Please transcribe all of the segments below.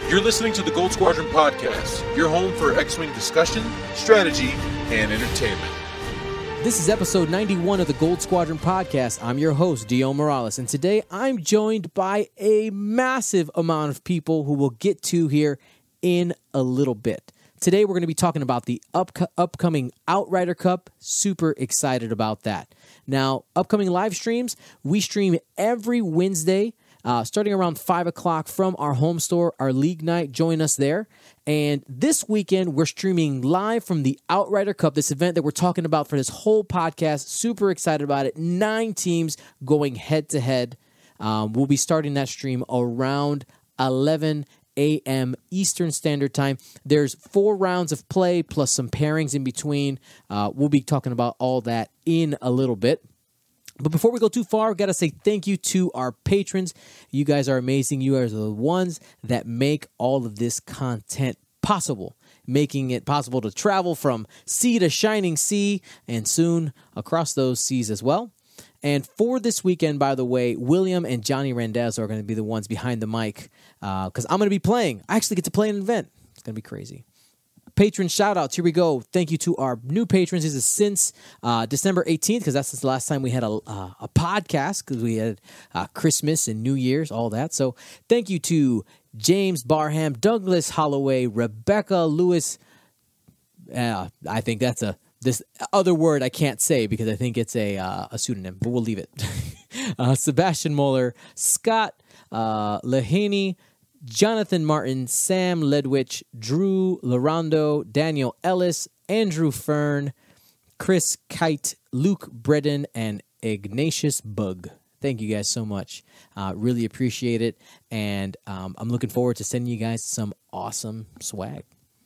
You're listening to the Gold Squadron Podcast, your home for X-Wing discussion, strategy, and entertainment. This is episode 91 of the Gold Squadron Podcast. I'm your host, Dio Morales, and today I'm joined by a massive amount of people who we'll get to here in a little bit. Today we're going to be talking about the upcoming Outrider Cup. Super excited about that. Now, upcoming live streams, we stream every Wednesday, starting around 5 o'clock from our home store, our league night. Join us there. And this weekend, we're streaming live from the Outrider Cup, this event that we're talking about for this whole podcast. Super excited about it. 9 teams going head-to-head. We'll be starting that stream around 11 a.m. Eastern Standard Time. There's 4 rounds of play plus some pairings in between. We'll be talking about all that in a little bit. But before we go too far, we've got to say thank you to our patrons. You guys are amazing. You guys are the ones that make all of this content possible, making it possible to travel from sea to shining sea and soon across those seas as well. And for this weekend, by the way, William and Johnny Randazzo are going to be the ones behind the mic because I'm going to be playing. I actually get to play an event. It's going to be crazy. Patron shout-outs. Here we go. Thank you to our new patrons. This is since December 18th, because that's the last time we had a podcast, because we had Christmas and New Year's, all that. So thank you to James Barham, Douglas Holloway, Rebecca Lewis. I think that's this other word I can't say because I think it's a pseudonym, but we'll leave it. Sebastian Moeller, Scott Lehaney, Jonathan Martin, Sam Ledwich, Drew Larondo, Daniel Ellis, Andrew Fern, Chris Kite, Luke Bredden, and Ignatius Bug. Thank you guys so much. Really appreciate it. And I'm looking forward to sending you guys some awesome swag.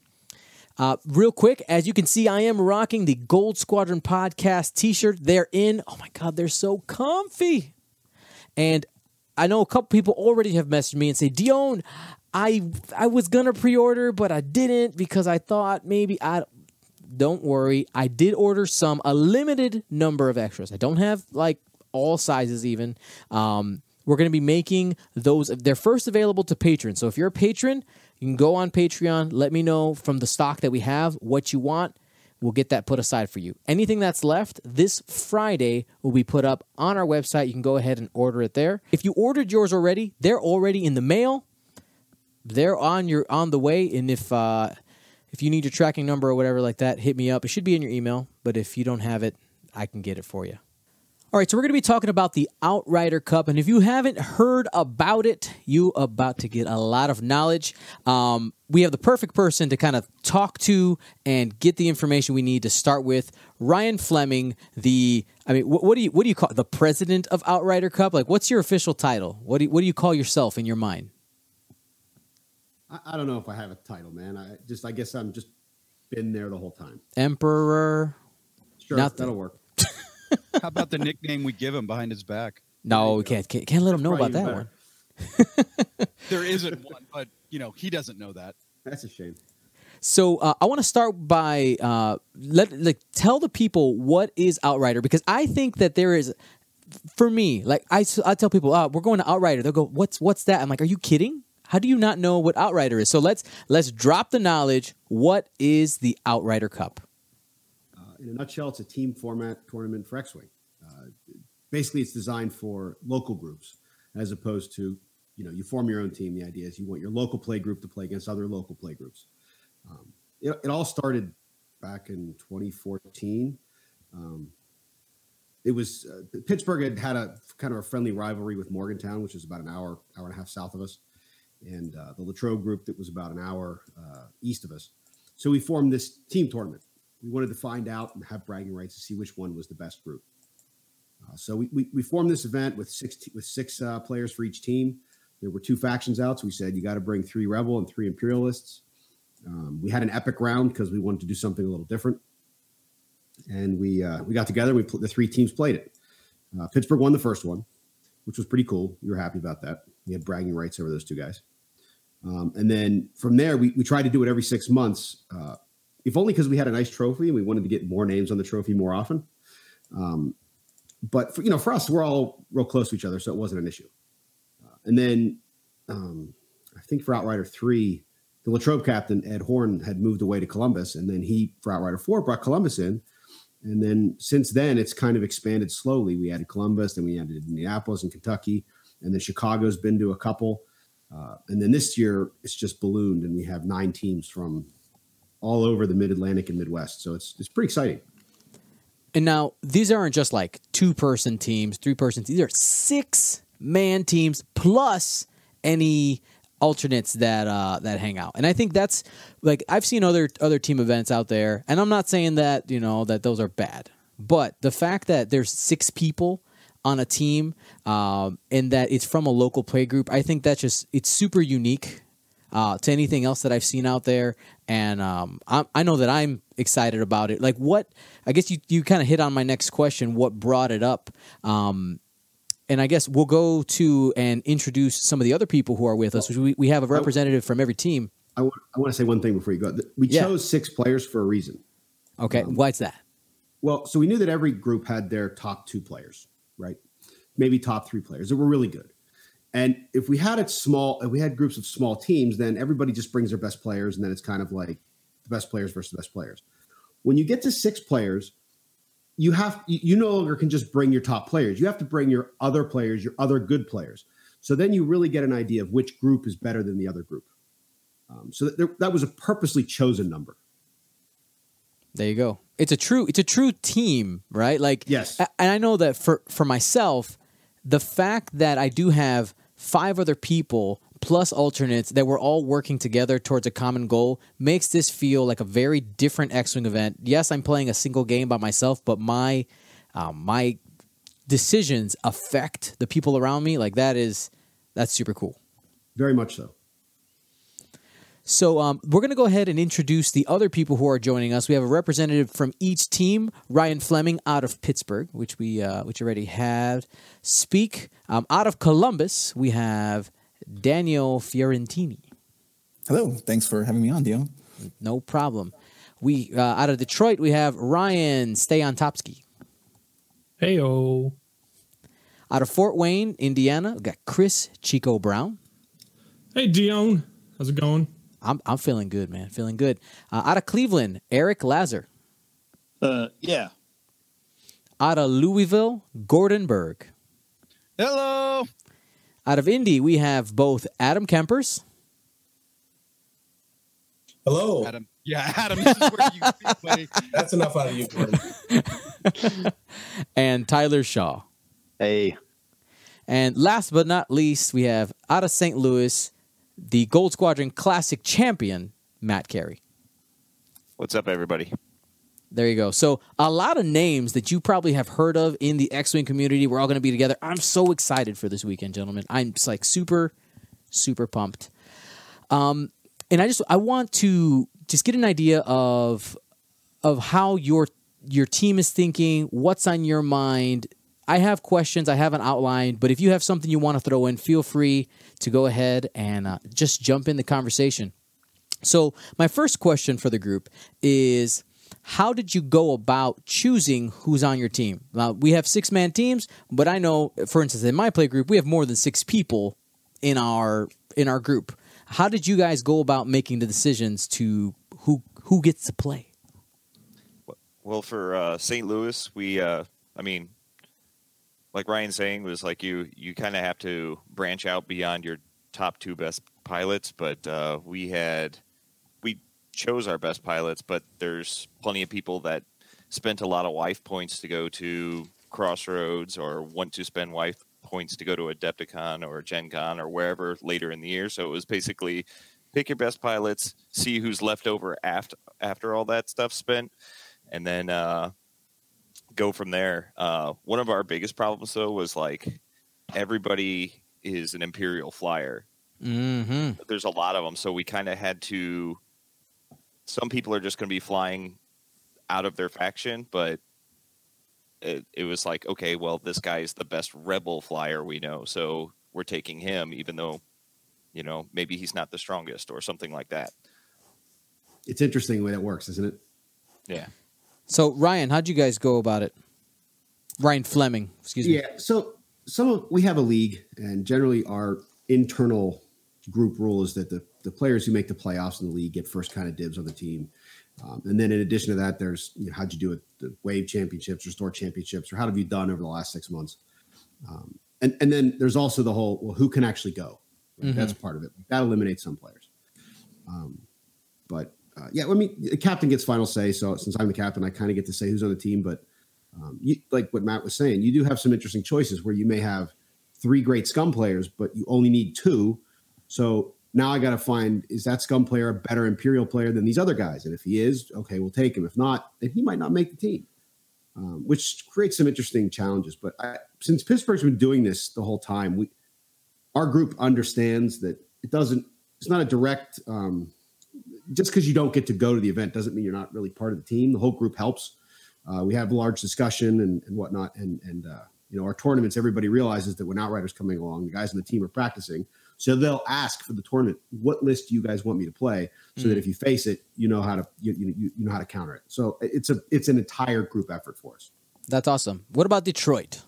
Real quick, as you can see, I am rocking the Gold Squadron Podcast t-shirt. They're in. Oh my God, they're so comfy. And I know a couple people already have messaged me and say, Dion, I was going to pre-order, but I didn't because I thought maybe don't worry. I did order a limited number of extras. I don't have like all sizes even. We're going to be making those. They're first available to patrons. So if you're a patron, you can go on Patreon. Let me know from the stock that we have what you want. We'll get that put aside for you. Anything that's left this Friday will be put up on our website. You can go ahead and order it there. If you ordered yours already, they're already in the mail. They're on the way. And if you need your tracking number or whatever like that, hit me up. It should be in your email. But if you don't have it, I can get it for you. All right, so we're going to be talking about the Outrider Cup, and if you haven't heard about it, you're about to get a lot of knowledge. We have the perfect person to kind of talk to and get the information we need to start with. Ryan Fleming, what do you call the president of Outrider Cup? Like, what's your official title? What do you call yourself in your mind? I don't know if I have a title, man. I guess I'm just been there the whole time. Emperor. Sure, that'll work. How about the nickname we give him behind his back? No, we can't let him know about that one. There isn't one, but he doesn't know that. That's a shame. So I want to start by tell the people what is Outrider, because I think that there is, for me, like I tell people, we're going to Outrider. They'll go, what's that? I'm like, are you kidding? How do you not know what Outrider is? So let's drop the knowledge. What is the Outrider Cup? In a nutshell, it's a team format tournament for X-Wing. Basically, it's designed for local groups as opposed to, you form your own team. The idea is you want your local play group to play against other local play groups. It all started back in 2014. It was Pittsburgh had a kind of a friendly rivalry with Morgantown, which is about an hour and a half south of us, and the Latrobe group that was about an hour east of us. So we formed this team tournament. We wanted to find out and have bragging rights to see which one was the best group. So we formed this event with six players for each team. There were 2 factions out, so we said you got to bring 3 Rebel and 3 Imperialists. We had an epic round because we wanted to do something a little different, and we got together. The 3 teams played it. Pittsburgh won the first one, which was pretty cool. We were happy about that. We had bragging rights over those 2 guys, and then from there we tried to do it every 6 months. If only because we had a nice trophy and we wanted to get more names on the trophy more often. But for us, we're all real close to each other, so it wasn't an issue. And then I think for Outrider 3, the Latrobe captain, Ed Horn, had moved away to Columbus, and then he, for Outrider 4, brought Columbus in. And then since then, it's kind of expanded slowly. We added Columbus, then we added Indianapolis and Kentucky, and then Chicago's been to a couple. And then this year, it's just ballooned, and we have 9 teams from all over the Mid-Atlantic and Midwest. So it's pretty exciting. And now, these aren't just like 2-person teams, 3-person teams. These are 6-man teams plus any alternates that hang out. And I think that's like, I've seen other team events out there, and I'm not saying that, that those are bad, but the fact that there's 6 people on a team, and that it's from a local play group, I think it's super unique to anything else that I've seen out there. And I know that I'm excited about it. Like, I guess you kind of hit on my next question, what brought it up? And I guess we'll go to and introduce some of the other people who are with us. We have a representative from every team. I want to say one thing before you go. We chose 6 players for a reason. Okay, why's that? Well, so we knew that every group had their top 2 players, right? Maybe top 3 players that were really good. And if we had groups of small teams, then everybody just brings their best players, and then it's kind of like the best players versus the best players. When you get to 6 players, you no longer can just bring your top players. You have to bring your other players, your other good players. So then you really get an idea of which group is better than the other group. So that was a purposely chosen number. There you go. It's a true team, right? Like, yes. And I know that for myself, the fact that I do have 5 other people plus alternates that we're all working together towards a common goal makes this feel like a very different X-Wing event. Yes, I'm playing a single game by myself, but my decisions affect the people around me. Like, that's super cool. Very much so. So we're going to go ahead and introduce the other people who are joining us. We have a representative from each team, Ryan Fleming out of Pittsburgh, which we already had speak. Out of Columbus, we have Daniel Fiorentini. Hello. Thanks for having me on, Dio. No problem. We out of Detroit, we have Ryan Stayontopsky. Heyo. Out of Fort Wayne, Indiana, we got Chris Chico Brown. Hey, Dion. How's it going? I'm feeling good, man. Feeling good. Out of Cleveland, Eric Lazar. Yeah. Out of Louisville, Gordon Berg. Hello. Out of Indy, we have both Adam Kempers. Hello. Adam. Yeah, Adam, this is where you play. That's enough out of you, Gordon. And Tyler Shaw. Hey. And last but not least, we have out of St. Louis, the Gold Squadron Classic champion, Matt Carey. What's up, everybody? There you go. So a lot of names that you probably have heard of in the X-Wing community. We're all going to be together. I'm so excited for this weekend, gentlemen. I'm just like super, super pumped. And I want to just get an idea of how your team is thinking, what's on your mind. I have questions. I haven't outlined, but if you have something you want to throw in, feel free to go ahead and just jump in the conversation. So my first question for the group is, how did you go about choosing who's on your team? Now, we have 6-man teams, but I know, for instance, in my play group, we have more than 6 people in our group. How did you guys go about making the decisions to who gets to play? Well, for St. Louis, we, like Ryan's saying, was like you kind of have to branch out beyond your top 2 best pilots, but we chose our best pilots, but there's plenty of people that spent a lot of wife points to go to Crossroads or want to spend wife points to go to Adepticon or Gen Con or wherever later in the year. So it was basically pick your best pilots, see who's left over after all that stuff's spent, and then go from there. One of our biggest problems, though, was like everybody is an Imperial flyer. Mm-hmm. There's a lot of them, so we kind of had to. Some people are just going to be flying out of their faction, but it was like, okay, well, this guy is the best rebel flyer we know, so we're taking him, even though, maybe he's not the strongest or something like that. It's interesting the way that works, isn't it? Yeah. So, Ryan, how'd you guys go about it? Ryan Fleming, excuse me. Yeah, so we have a league, and generally our internal group rule is that the players who make the playoffs in the league get first kind of dibs on the team. And then in addition to that, there's, how'd you do it? The Wave Championships, Restore Championships, or how have you done over the last 6 months? And then there's also the whole, well, who can actually go? Right? That's part of it. That eliminates some players. The captain gets final say. So since I'm the captain, I kind of get to say who's on the team. But like what Matt was saying, you do have some interesting choices where you may have 3 great scum players, but you only need 2. So now I got to find, is that scum player a better Imperial player than these other guys? And if he is, okay, we'll take him. If not, then he might not make the team, which creates some interesting challenges. But since Pittsburgh's been doing this the whole time, our group understands that it's not a direct, just because you don't get to go to the event doesn't mean you're not really part of the team. The whole group helps. We have large discussion and whatnot. And our tournaments, everybody realizes that when Outriders coming along, the guys on the team are practicing. So they'll ask for the tournament, what list do you guys want me to play? So that if you face it, you know how to you know how to counter it. So it's an entire group effort for us. That's awesome. What about Detroit?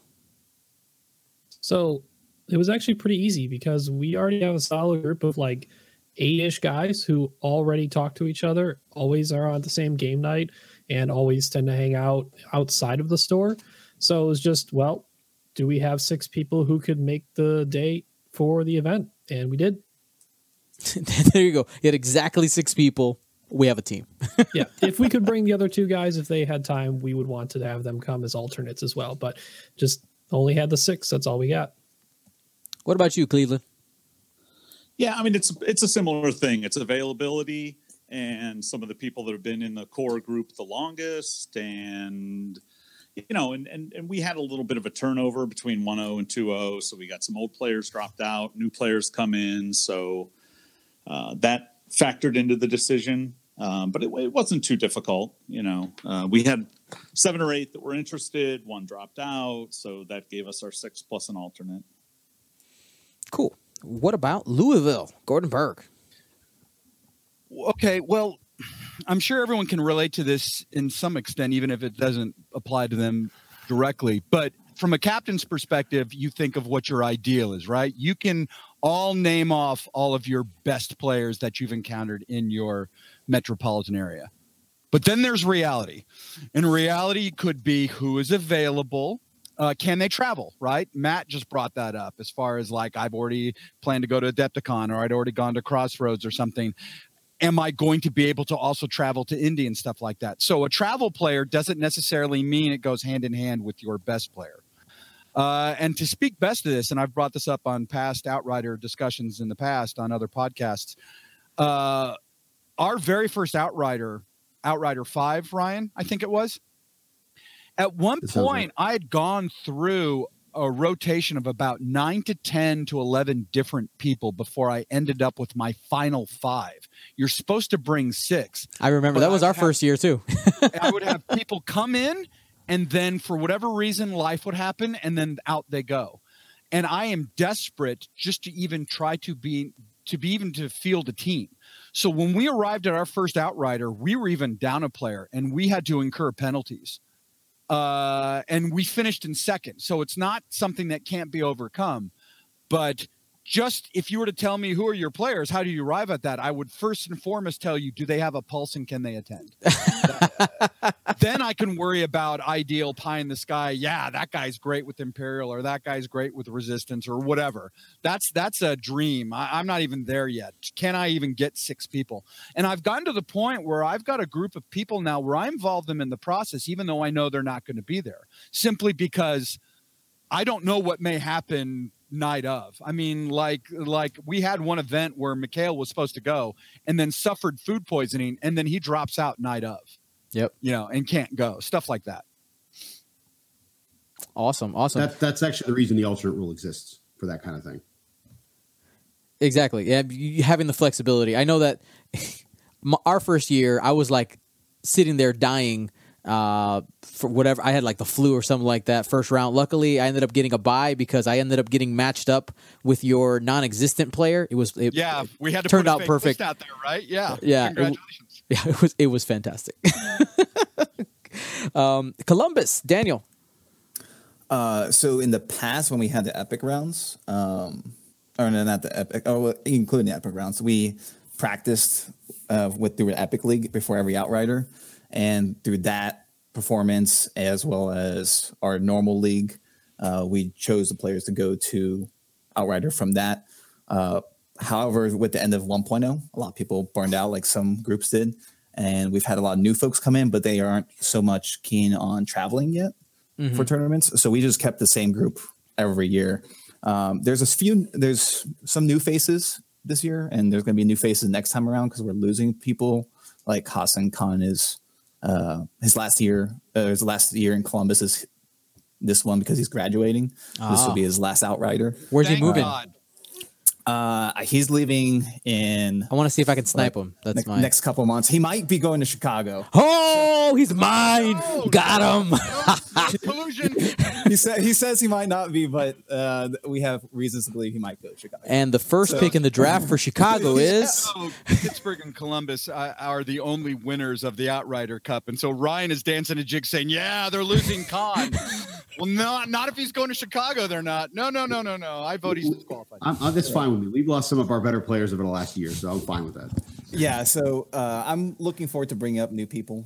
So it was actually pretty easy because we already have a solid group of like 8-ish guys who already talk to each other, always are on the same game night, and always tend to hang out outside of the store. So it was just, well, do we have 6 people who could make the day for the event? And we did. There you go. You had exactly 6 people. We have a team. Yeah. If we could bring the other 2 guys, if they had time, we would want to have them come as alternates as well. But just only had the 6. That's all we got. What about you, Cleveland? Yeah, I mean, it's a similar thing. It's availability and some of the people that have been in the core group the longest. And, and we had a little bit of a turnover between 1-0 and 2-0. So we got some old players dropped out, new players come in. So that factored into the decision. But it wasn't too difficult. We had 7 or 8 that were interested. 1 dropped out. So that gave us our 6 plus an alternate. Cool. What about Louisville, Gordon Berg? Okay, well, I'm sure everyone can relate to this in some extent, even if it doesn't apply to them directly. But from a captain's perspective, you think of what your ideal is, right? You can all name off all of your best players that you've encountered in your metropolitan area. But then there's reality. And reality could be who is available. Can they travel, right? Matt just brought that up as far as like, I've already planned to go to Adepticon or I'd already gone to Crossroads or something. Am I going to be able to also travel to Indy and stuff like that? So a travel player doesn't necessarily mean it goes hand in hand with your best player. And to speak best to this, and I've brought this up on past Outrider discussions in the past on other podcasts, our very first Outrider 5, Ryan, I think it was, at one point, I had gone through a rotation of about 9 to 10 to 11 different people before I ended up with my final 5. You're supposed to bring 6. I remember that was our first year too. I would have people come in, and then for whatever reason, life would happen, and then out they go. And I am desperate just to even try to field a team. So when we arrived at our first Outrider, we were even down a player, and we had to incur penalties. And we finished in second. So it's not something that can't be overcome. But just if you were to tell me who are your players, how do you arrive at that? I would first and foremost tell you, do they have a pulse and can they attend? Then I can worry about ideal pie in the sky. Yeah, that guy's great with Imperial or that guy's great with Resistance or whatever. That's a dream. I'm not even there yet. Can I even get 6 people? And I've gotten to the point where I've got a group of people now where I involve them in the process, even though I know they're not going to be there, simply because I don't know what may happen night of. I mean, like we had one event where Mikhail was supposed to go and then suffered food poisoning, and then he drops out night of. Yep. And can't go. Stuff like that. Awesome. That's actually the reason the alternate rule exists, for that kind of thing. Exactly. Yeah, having the flexibility. I know that our first year, I was like sitting there dying for whatever. I had like the flu or something like that first round. Luckily, I ended up getting a bye because I ended up getting matched up with your non-existent player. We had to turned out perfect out there, right? Yeah. Congratulations. It was fantastic. Columbus, Daniel. So in the past, when we had the epic rounds, or no, not the Epic, including the Epic rounds. We practiced through an Epic League before every Outrider, and through that performance as well as our normal league, we chose the players to go to Outrider from that. However, with the end of 1.0, a lot of people burned out like some groups did, and we've had a lot of new folks come in, but they aren't so much keen on traveling yet for tournaments. So we just kept the same group every year. There's some new faces this year, and there's going to be new faces next time around because we're losing people like Hassan Khan is his last year in Columbus is this one because he's graduating. This will be his last Outrider. Where's he moving? He's leaving in. I want to see if I can snipe him. That's mine. Next couple months. He might be going to Chicago. Oh, he's mine. Got him. Collusion. He says he might not be, but we have reasons to believe he might go to Chicago. And the first pick in the draft for Chicago is Pittsburgh and Columbus are the only winners of the Outrider Cup, and so Ryan is dancing a jig, saying, "Yeah, they're losing Khan." Well, not if he's going to Chicago. They're not. No. I vote he's disqualified. That's fine with me. We've lost some of our better players over the last year, so I'm fine with that. Yeah, so I'm looking forward to bringing up new people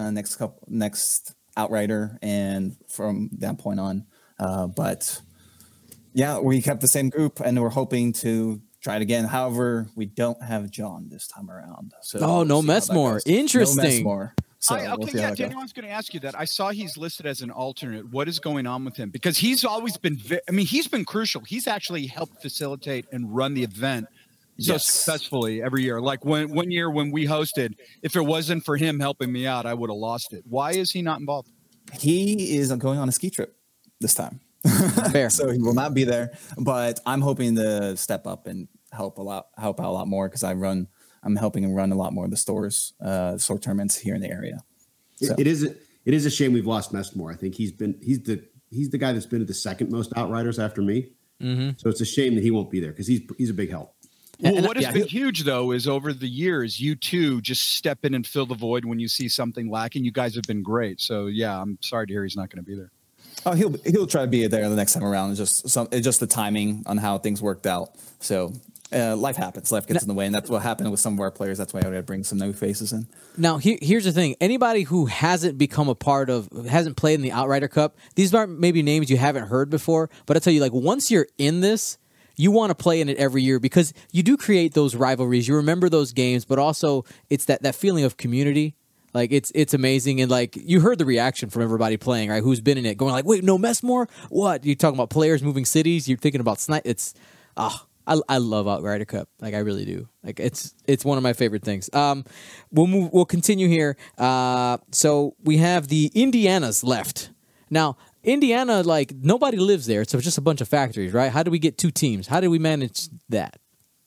next Outrider, and from that point on. But yeah, we kept the same group, and we're hoping to try it again. However, we don't have John this time around. So no Messmore. Interesting. No Messmore. So Daniel, I was going to ask you that. I saw he's listed as an alternate. What is going on with him? Because he's always been, he's been crucial. He's actually helped facilitate and run the event so successfully every year. Like one year when we hosted, if it wasn't for him helping me out, I would have lost it. Why is he not involved? He is going on a ski trip this time. Fair. So he will not be there, but I'm hoping to step up and help out a lot more because I'm helping him run a lot more of the store tournaments here in the area. So. It is a shame we've lost Messmore. I think he's the guy that's been at the second most Outriders after me. Mm-hmm. So it's a shame that he won't be there because he's a big help. Well, what has been huge though is over the years, you two just step in and fill the void when you see something lacking. You guys have been great. So yeah, I'm sorry to hear he's not going to be there. Oh, he'll try to be there the next time around. It's just the timing on how things worked out. So. Life happens. Life gets in the way, and that's what happened with some of our players. That's why I got to bring some new faces in. Now, here's the thing: anybody who hasn't played in the Outrider Cup, these aren't maybe names you haven't heard before. But I tell you, like once you're in this, you want to play in it every year because you do create those rivalries. You remember those games, but also it's that feeling of community. Like it's amazing, and like you heard the reaction from everybody playing, right? Who's been in it, going like, "Wait, no Messmore? What? You're talking about players moving cities? You're thinking about snipe? It's I love Outrider Cup. Like I really do. Like it's one of my favorite things. We'll continue here. So we have the Indianas left. Now, Indiana, like nobody lives there. So it's just a bunch of factories, right? How do we get two teams? How do we manage that?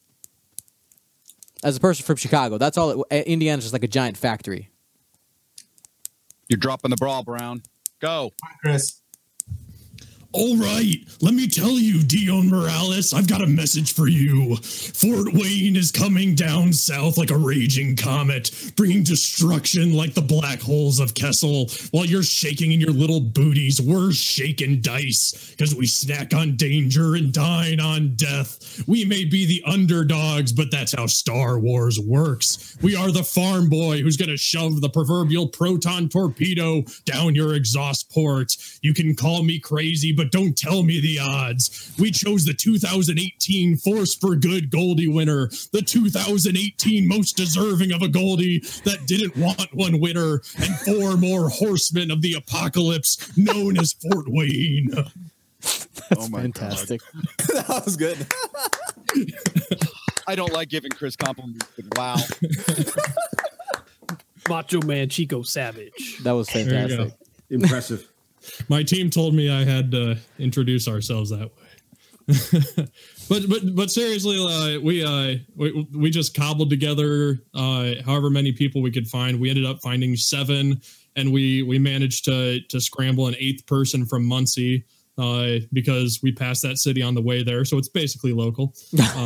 As a person from Chicago, that's all. Indiana's just like a giant factory. You're dropping the ball, Brown. Go. Hi, Chris. All right, let me tell you, Dion Morales, I've got a message for you. Fort Wayne is coming down south like a raging comet, bringing destruction like the black holes of Kessel. While you're shaking in your little booties, we're shaking dice because we snack on danger and dine on death. We may be the underdogs, but that's how Star Wars works. We are the farm boy who's going to shove the proverbial proton torpedo down your exhaust port. You can call me crazy, but don't tell me the odds. We chose the 2018 Force for Good Goldie winner, the 2018 most deserving of a Goldie that didn't want one winner, and 4 more horsemen of the apocalypse known as Fort Wayne. That's fantastic. That was good. I don't like giving Chris compliments, but wow. Macho Man Chico Savage. That was fantastic. Impressive. My team told me I had to introduce ourselves that way. but seriously, we just cobbled together however many people we could find. We ended up finding 7, and we managed to scramble an 8th person from Muncie because we passed that city on the way there, so it's basically local.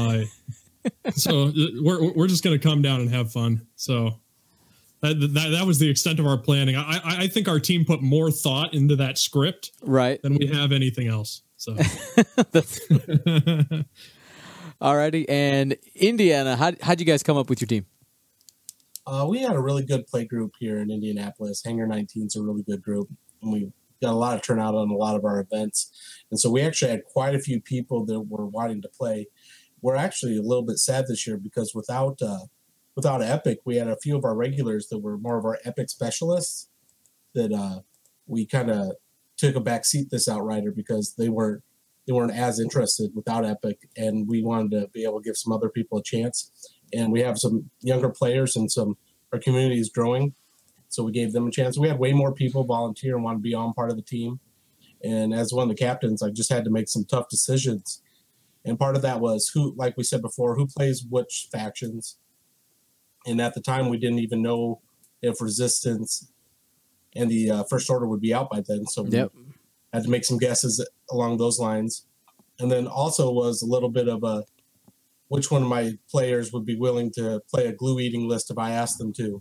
So we're just gonna come down and have fun. So. That was the extent of our planning. I think our team put more thought into that script than we have anything else. So Alrighty, and Indiana, how'd you guys come up with your team? We had a really good play group here in Indianapolis. Hangar 19 is a really good group, and we got a lot of turnout on a lot of our events. And so we actually had quite a few people that were wanting to play. We're actually a little bit sad this year because without Epic, we had a few of our regulars that were more of our Epic specialists that we kind of took a back seat this Outrider because they weren't as interested without Epic, and we wanted to be able to give some other people a chance. And we have some younger players and our community is growing, so we gave them a chance. We had way more people volunteer and want to be on part of the team. And as one of the captains, I just had to make some tough decisions. And part of that was who, like we said before, who plays which factions. And at the time, we didn't even know if Resistance and the First Order would be out by then. So we had to make some guesses along those lines. And then also was a little bit of which one of my players would be willing to play a glue eating list if I asked them to.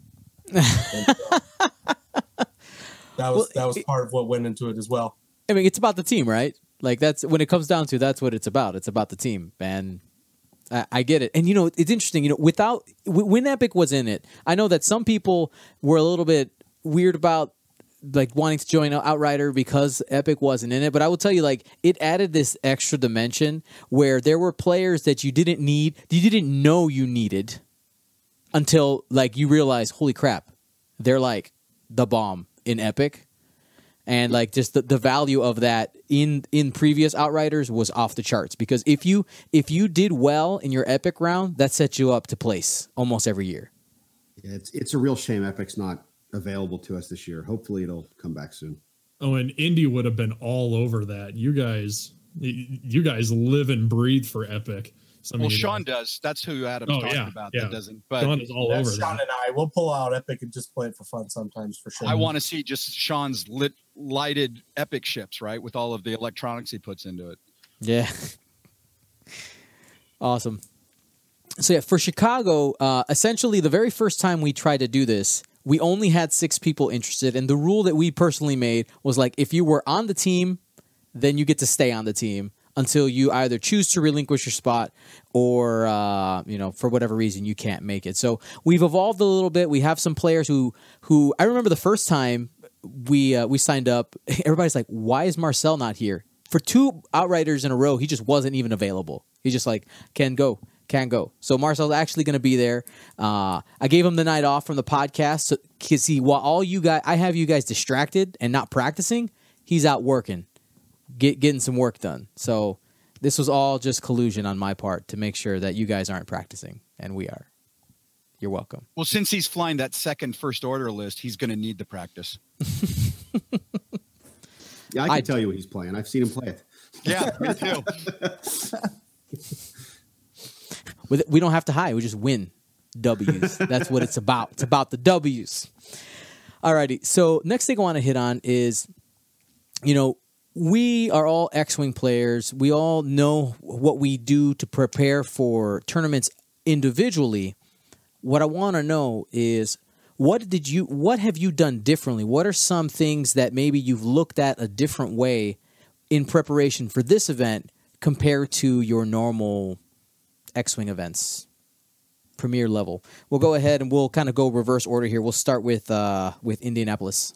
That was part of what went into it as well. I mean, it's about the team, right? Like that's when it comes down to, that's what it's about. It's about the team, and I get it. And it's interesting. When Epic was in it, I know that some people were a little bit weird about like wanting to join Outrider because Epic wasn't in it. But I will tell you, like, it added this extra dimension where there were players that you didn't know you needed until like you realize, holy crap, they're like the bomb in Epic. And like just the value of that in previous Outriders was off the charts, because if you did well in your Epic round, that sets you up to place almost every year. Yeah, it's a real shame Epic's not available to us this year. Hopefully it'll come back soon. Oh, and Indy would have been all over that. You guys live and breathe for Epic. Well, Sean does. That's who Adam's talking about. Yeah. That doesn't. But Sean is all over Sean that. and I will pull out Epic and just play it for fun sometimes, for sure. I want to see just Sean's lighted Epic ships, right, with all of the electronics he puts into it. Yeah. Awesome. So yeah, for Chicago, essentially the very first time we tried to do this, we only had 6 people interested, and the rule that we personally made was like, if you were on the team, then you get to stay on the team until you either choose to relinquish your spot or, for whatever reason you can't make it. So we've evolved a little bit. We have some players who I remember the first time we signed up, everybody's like, why is Marcel not here? For 2 Outriders in a row, he just wasn't even available. He's just like, can't go. So Marcel's actually going to be there. I gave him the night off from the podcast because while I have you guys distracted and not practicing, he's out working, getting some work done. So this was all just collusion on my part to make sure that you guys aren't practicing, and we are. You're welcome. Well, since he's flying that second First Order list, he's going to need the practice. Yeah, I can tell you what he's playing. I've seen him play it. Yeah, me too. We don't have to hide. We just win W's. That's what it's about. It's about the W's. Alrighty. So next thing I want to hit on is, we are all X-Wing players. We all know what we do to prepare for tournaments individually. What I want to know is, what have you done differently? What are some things that maybe you've looked at a different way in preparation for this event compared to your normal X-Wing events, premier level? We'll go ahead and we'll kind of go reverse order here. We'll start with Indianapolis.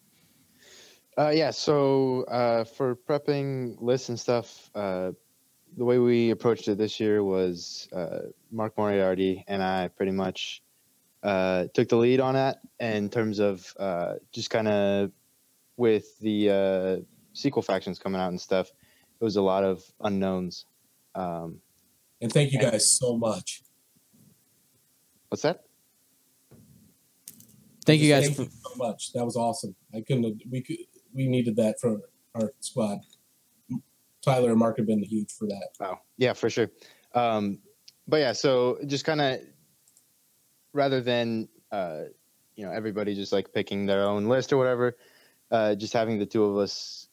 So for prepping lists and stuff, the way we approached it this year was Mark Moriarty and I pretty much took the lead on that in terms of just kind of with the sequel factions coming out and stuff. It was a lot of unknowns. And thank you guys so much. What's that? Thank you guys so much. That was awesome. We needed that for our squad. Tyler and Mark have been huge for that. Wow. Yeah, for sure. But yeah, so just kind of rather than everybody just like picking their own list or whatever, just having the 2 of us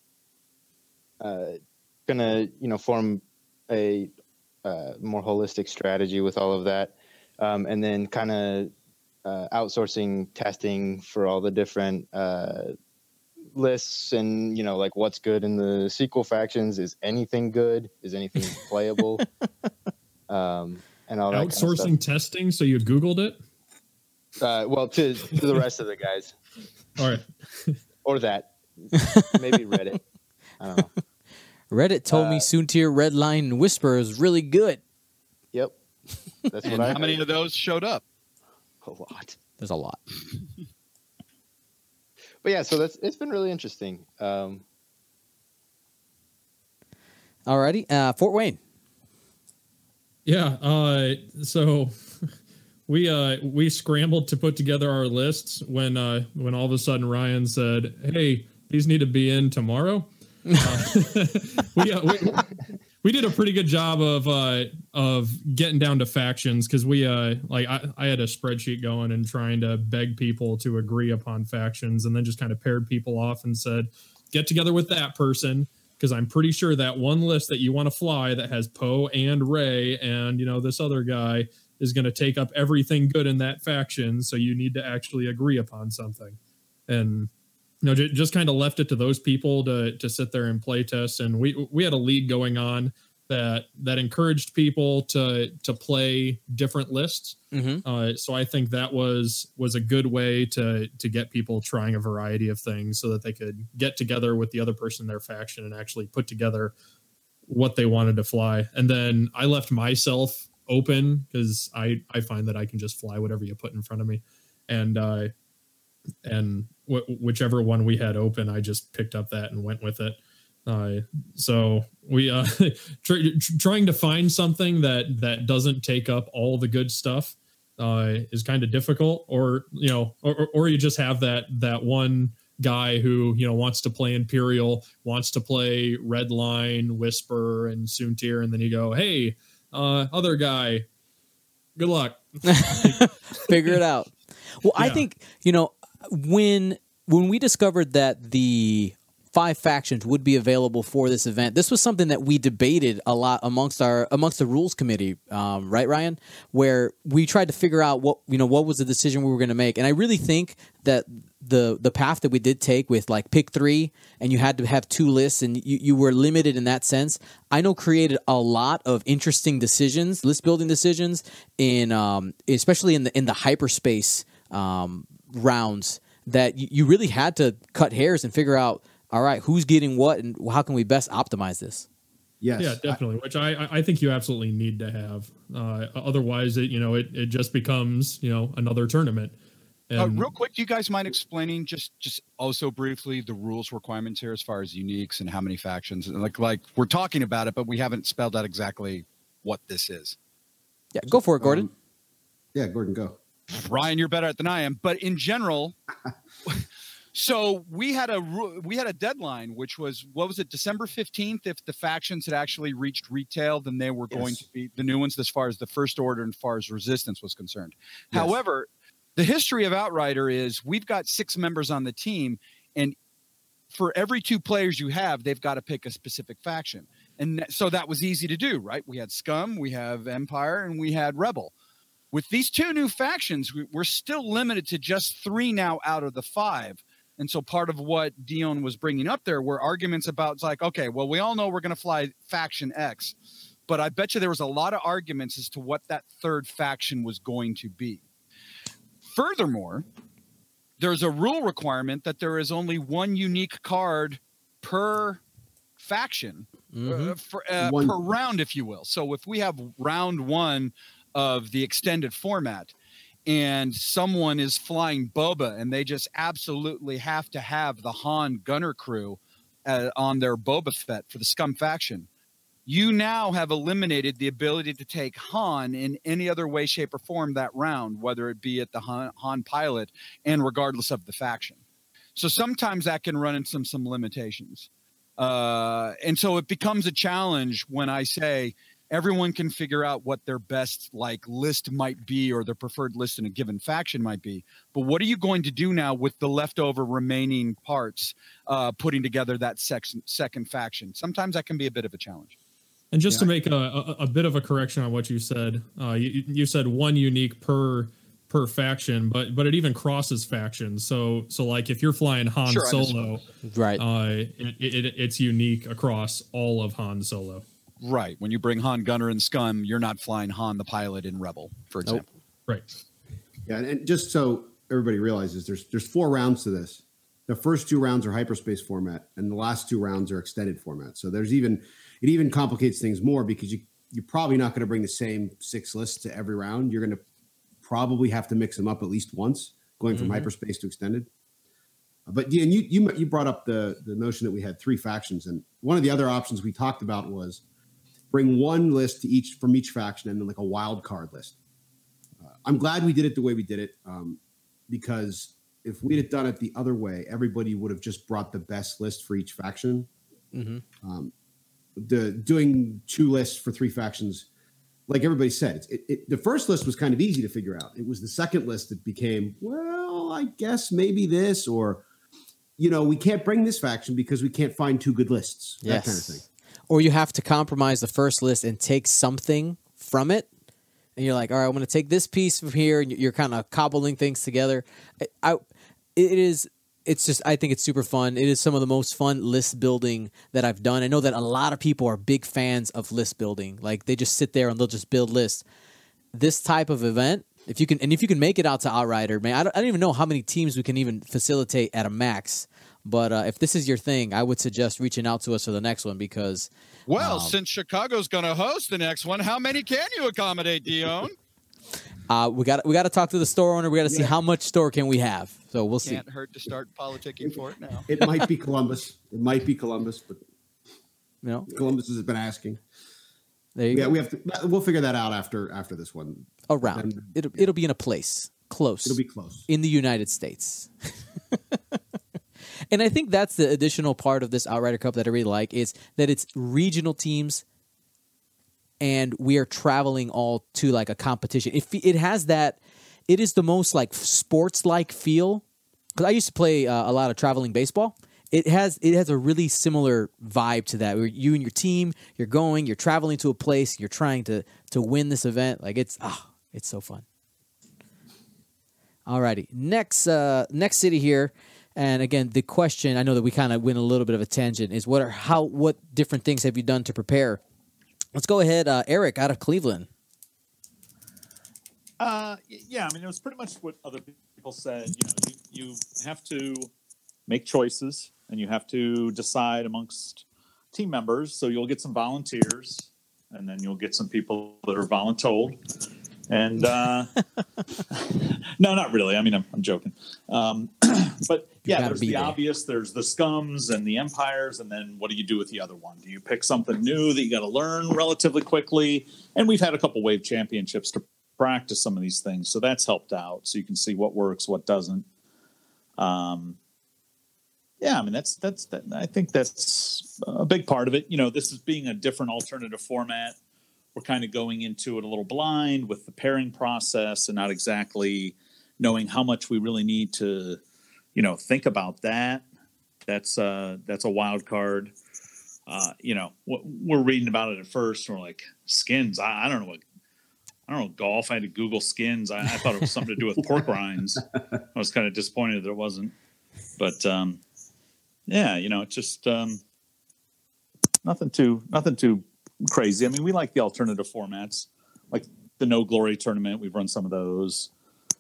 gonna form a more holistic strategy with all of that, and then kind of outsourcing testing for all the different lists and like what's good in the sequel factions. Is anything good? Is anything playable? and all that kind of Outsourcing testing, so you Googled it? Well, to the rest of the guys. All right. Or that. Maybe Reddit. I don't know. Reddit told me Soontir Redline Whisper is really good. Yep. That's what And I how many of those showed up? A lot. There's a lot. But yeah, so it's been really interesting. Alrighty. Fort Wayne. Yeah. So we scrambled to put together our lists when all of a sudden Ryan said, "Hey, these need to be in tomorrow." We did a pretty good job of getting down to factions because I had a spreadsheet going and trying to beg people to agree upon factions, and then just kind of paired people off and said, get together with that person because I'm pretty sure that one list that you want to fly that has Poe and Rey and this other guy is going to take up everything good in that faction, so you need to actually agree upon something. And just kind of left it to those people to sit there and play test. And we had a league going on that encouraged people to play different lists. Mm-hmm. So I think that was a good way to get people trying a variety of things so that they could get together with the other person in their faction and actually put together what they wanted to fly. And then I left myself open because I find that I can just fly whatever you put in front of me. And whichever one we had open, I just picked up that and went with it. So we trying to find something that doesn't take up all the good stuff is kind of difficult, or you just have that one guy who wants to play Imperial, wants to play Redline, Whisper, and Soontir, and then you go, hey, other guy, good luck. Figure it out. Well, Yeah. I think when we discovered that the 5 factions would be available for this event, this was something that we debated a lot amongst the rules committee, right, Ryan? Where we tried to figure out what was the decision we were going to make, and I really think that the path that we did take with pick 3, and you had to have 2 lists, and you were limited in that sense, I know created a lot of interesting decisions, list building decisions, in especially in the hyperspace rounds, that you really had to cut hairs and figure out, all right, who's getting what and how can we best optimize this? Yes. Yeah, definitely. Which I think you absolutely need to have. Otherwise, it just becomes another tournament. And Real quick, do you guys mind explaining just also briefly the rules requirements here as far as uniques and how many factions? Like we're talking about it, but we haven't spelled out exactly what this is. Yeah, go for it, Gordon. Yeah, Gordon, go. Ryan, you're better at than I am, but in general, so we had a deadline, which was, what was it, December 15th? If the factions had actually reached retail, then they were going to be the new ones as far as the First Order and as far as Resistance was concerned. Yes. However, the history of Outrider is we've got 6 members on the team, and for every 2 players you have, they've got to pick a specific faction. And so that was easy to do, right? We had Scum, we have Empire, and we had Rebel. With these 2 new factions, we're still limited to just 3 now out of the 5. And so part of what Dion was bringing up there were arguments about, it's like, okay, well, we all know we're going to fly faction X, but I bet you there was a lot of arguments as to what that 3rd faction was going to be. Furthermore, there's a rule requirement that there is only 1 unique card per faction, per round, if you will. So if we have round 1 of the extended format and someone is flying Boba and they just absolutely have to have the Han gunner crew on their Boba Fett for the Scum faction, you now have eliminated the ability to take Han in any other way, shape, or form that round, whether it be at the Han pilot and regardless of the faction. So sometimes that can run into some limitations. And so it becomes a challenge when I say everyone can figure out what their best list might be or their preferred list in a given faction might be. But what are you going to do now with the leftover remaining parts, putting together that second faction? Sometimes that can be a bit of a challenge. And just to make a bit of a correction on what you said, you said 1 unique per faction, but it even crosses factions. So if you're flying Han Solo, right, it's unique across all of Han Solo. Right. When you bring Han Gunner and Scum, you're not flying Han the pilot in Rebel, for example. Right. Yeah, and just so everybody realizes, there's 4 rounds to this. The first 2 rounds are hyperspace format, and the last 2 rounds are extended format. So it even complicates things more because you're probably not going to bring the same 6 lists to every round. You're going to probably have to mix them up at least once, going from hyperspace to extended. But yeah, and you brought up the notion that we had 3 factions, and one of the other options we talked about was bring 1 list to from each faction and then like a wild card list. I'm glad we did it the way we did it, because if we'd have done it the other way, everybody would have just brought the best list for each faction. Doing 2 lists for 3 factions, like everybody said, the first list was kind of easy to figure out. It was the second list that became, well, I guess maybe this, or, we can't bring this faction because we can't find 2 good lists. That kind of thing. Or you have to compromise the first list and take something from it. And you're like, all right, I'm going to take this piece from here. And you're kind of cobbling things together. I think it's super fun. It is some of the most fun list building that I've done. I know that a lot of people are big fans of list building. Like they just sit there and they'll just build lists. This type of event, if you can make it out to Outrider, man, I don't even know how many teams we can even facilitate at a max. But if this is your thing, I would suggest reaching out to us for the next one because. Well, since Chicago's going to host the next one, how many can you accommodate, Dion? We got to talk to the store owner. We got to see how much store can we have. So we'll see. Can't hurt to start politicking for it now. It might be Columbus. But Columbus has been asking. There you go. We'll figure that out after this one. Around. It'll be in a place close. It'll be close in the United States. And I think that's the additional part of this Outrider Cup that I really like is that it's regional teams and we are traveling all to like a competition. It has that, it is the most like sports-like feel. Because I used to play a lot of traveling baseball. It has a really similar vibe to that. Where you and your team, you're traveling to a place, you're trying to win this event. Like it's so fun. Alrighty, next city here. And again, the question, I know that we kind of went a little bit of a tangent, is what different things have you done to prepare? Let's go ahead, Eric, out of Cleveland. Yeah, I mean, it was pretty much what other people said. You have to make choices, and you have to decide amongst team members. So you'll get some volunteers, and then you'll get some people that are voluntold. And no, not really. I mean, I'm joking. But yeah, there's the obvious. There's the Scums and the Empires, and then what do you do with the other one? Do you pick something new that you got to learn relatively quickly? And we've had a couple Wave Championships to practice some of these things, so that's helped out. So you can see what works, what doesn't. Yeah, I mean that's I think that's a big part of it. This is being a different alternative format. We're kind of going into it a little blind with the pairing process and not exactly knowing how much we really need to, think about that. That's a wild card. We're reading about it at first. And we're like, skins. I don't know golf. I had to Google skins. I thought it was something to do with pork rinds. I was kind of disappointed that it wasn't. But yeah, it's just nothing too crazy. I mean, we like the alternative formats, like the No Glory tournament. We've run some of those.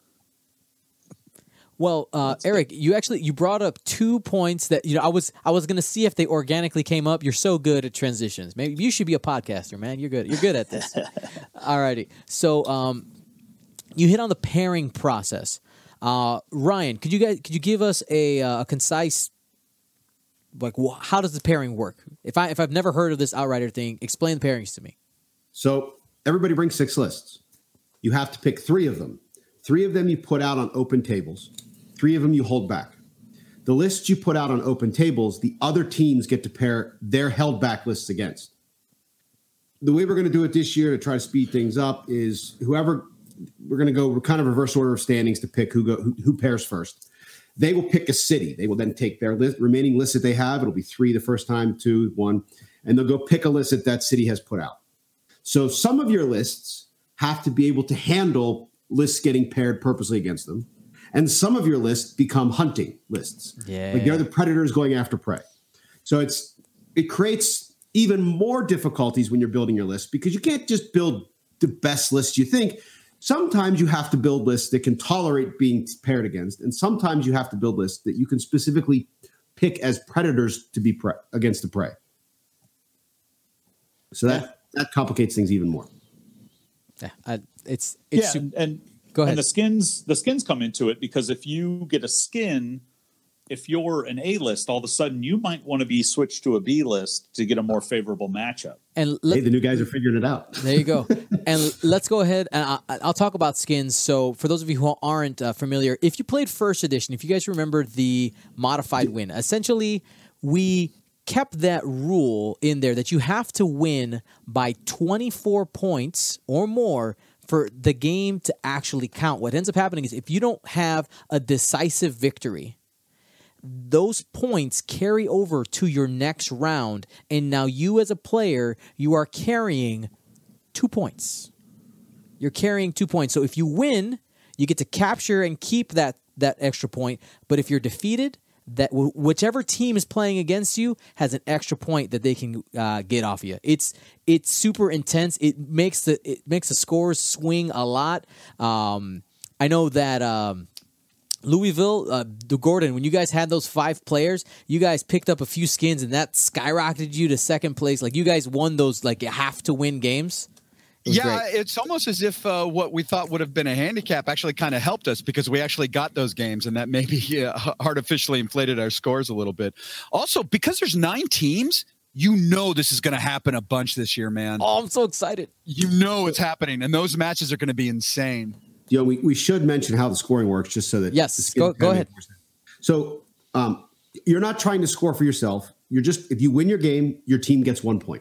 Well, Eric, you brought up 2 points that I was going to see if they organically came up. You're so good at transitions. Maybe you should be a podcaster, man. You're good. You're good at this. Alrighty. So, you hit on the pairing process. Ryan, could you give us a concise, like, how does the pairing work? If I've never heard of this Outrider thing, explain the pairings to me. So everybody brings 6 lists. You have to pick 3 of them. 3 of them you put out on open tables. 3 of them you hold back. The lists you put out on open tables, the other teams get to pair their held back lists against. The way we're going to do it this year to try to speed things up is we're going to go kind of reverse order of standings to pick who pairs first. They will pick a city. They will then take their remaining list that they have. It'll be 3 the first time, 2, 1, and they'll go pick a list that city has put out. So some of your lists have to be able to handle lists getting paired purposely against them. And some of your lists become hunting lists. Yeah. Like they're the predators going after prey. So it creates, even more difficulties when you're building your list, because you can't just build the best list you think. Sometimes you have to build lists that can tolerate being paired against, and sometimes you have to build lists that you can specifically pick as predators to be against the prey. So that complicates things even more. Yeah, it's and go ahead. And the skins come into it, because if you get a skin, if you're an A list, all of a sudden you might want to be switched to a B list to get a more favorable matchup. And hey, the new guys are figuring it out. There you go. And let's go ahead and I'll talk about skins. So for those of you who aren't familiar, if you played First Edition, if you guys remember the modified win, essentially we kept that rule in there that you have to win by 24 points or more for the game to actually count. What ends up happening is if you don't have a decisive victory, those points carry over to your next round, and now you as a player, you are carrying 2 points. You're carrying 2 points. So if you win, you get to capture and keep that extra point. But if you're defeated, that whichever team is playing against you has an extra point that they can get off you. It's super intense. It makes the scores swing a lot. I know that. Louisville, Gordon, when you guys had those 5 players, you guys picked up a few skins and that skyrocketed you to second place. Like you guys won those like have to win games. Yeah, it's almost as if what we thought would have been a handicap actually kind of helped us, because we actually got those games, and that maybe artificially inflated our scores a little bit. Also, because there's 9 teams, you know this is going to happen a bunch this year, man. Oh, I'm so excited. You know it's happening, and those matches are going to be insane. You know, we should mention how the scoring works, just so that go ahead. So you're not trying to score for yourself. You're just, if you win your game, your team gets 1 point,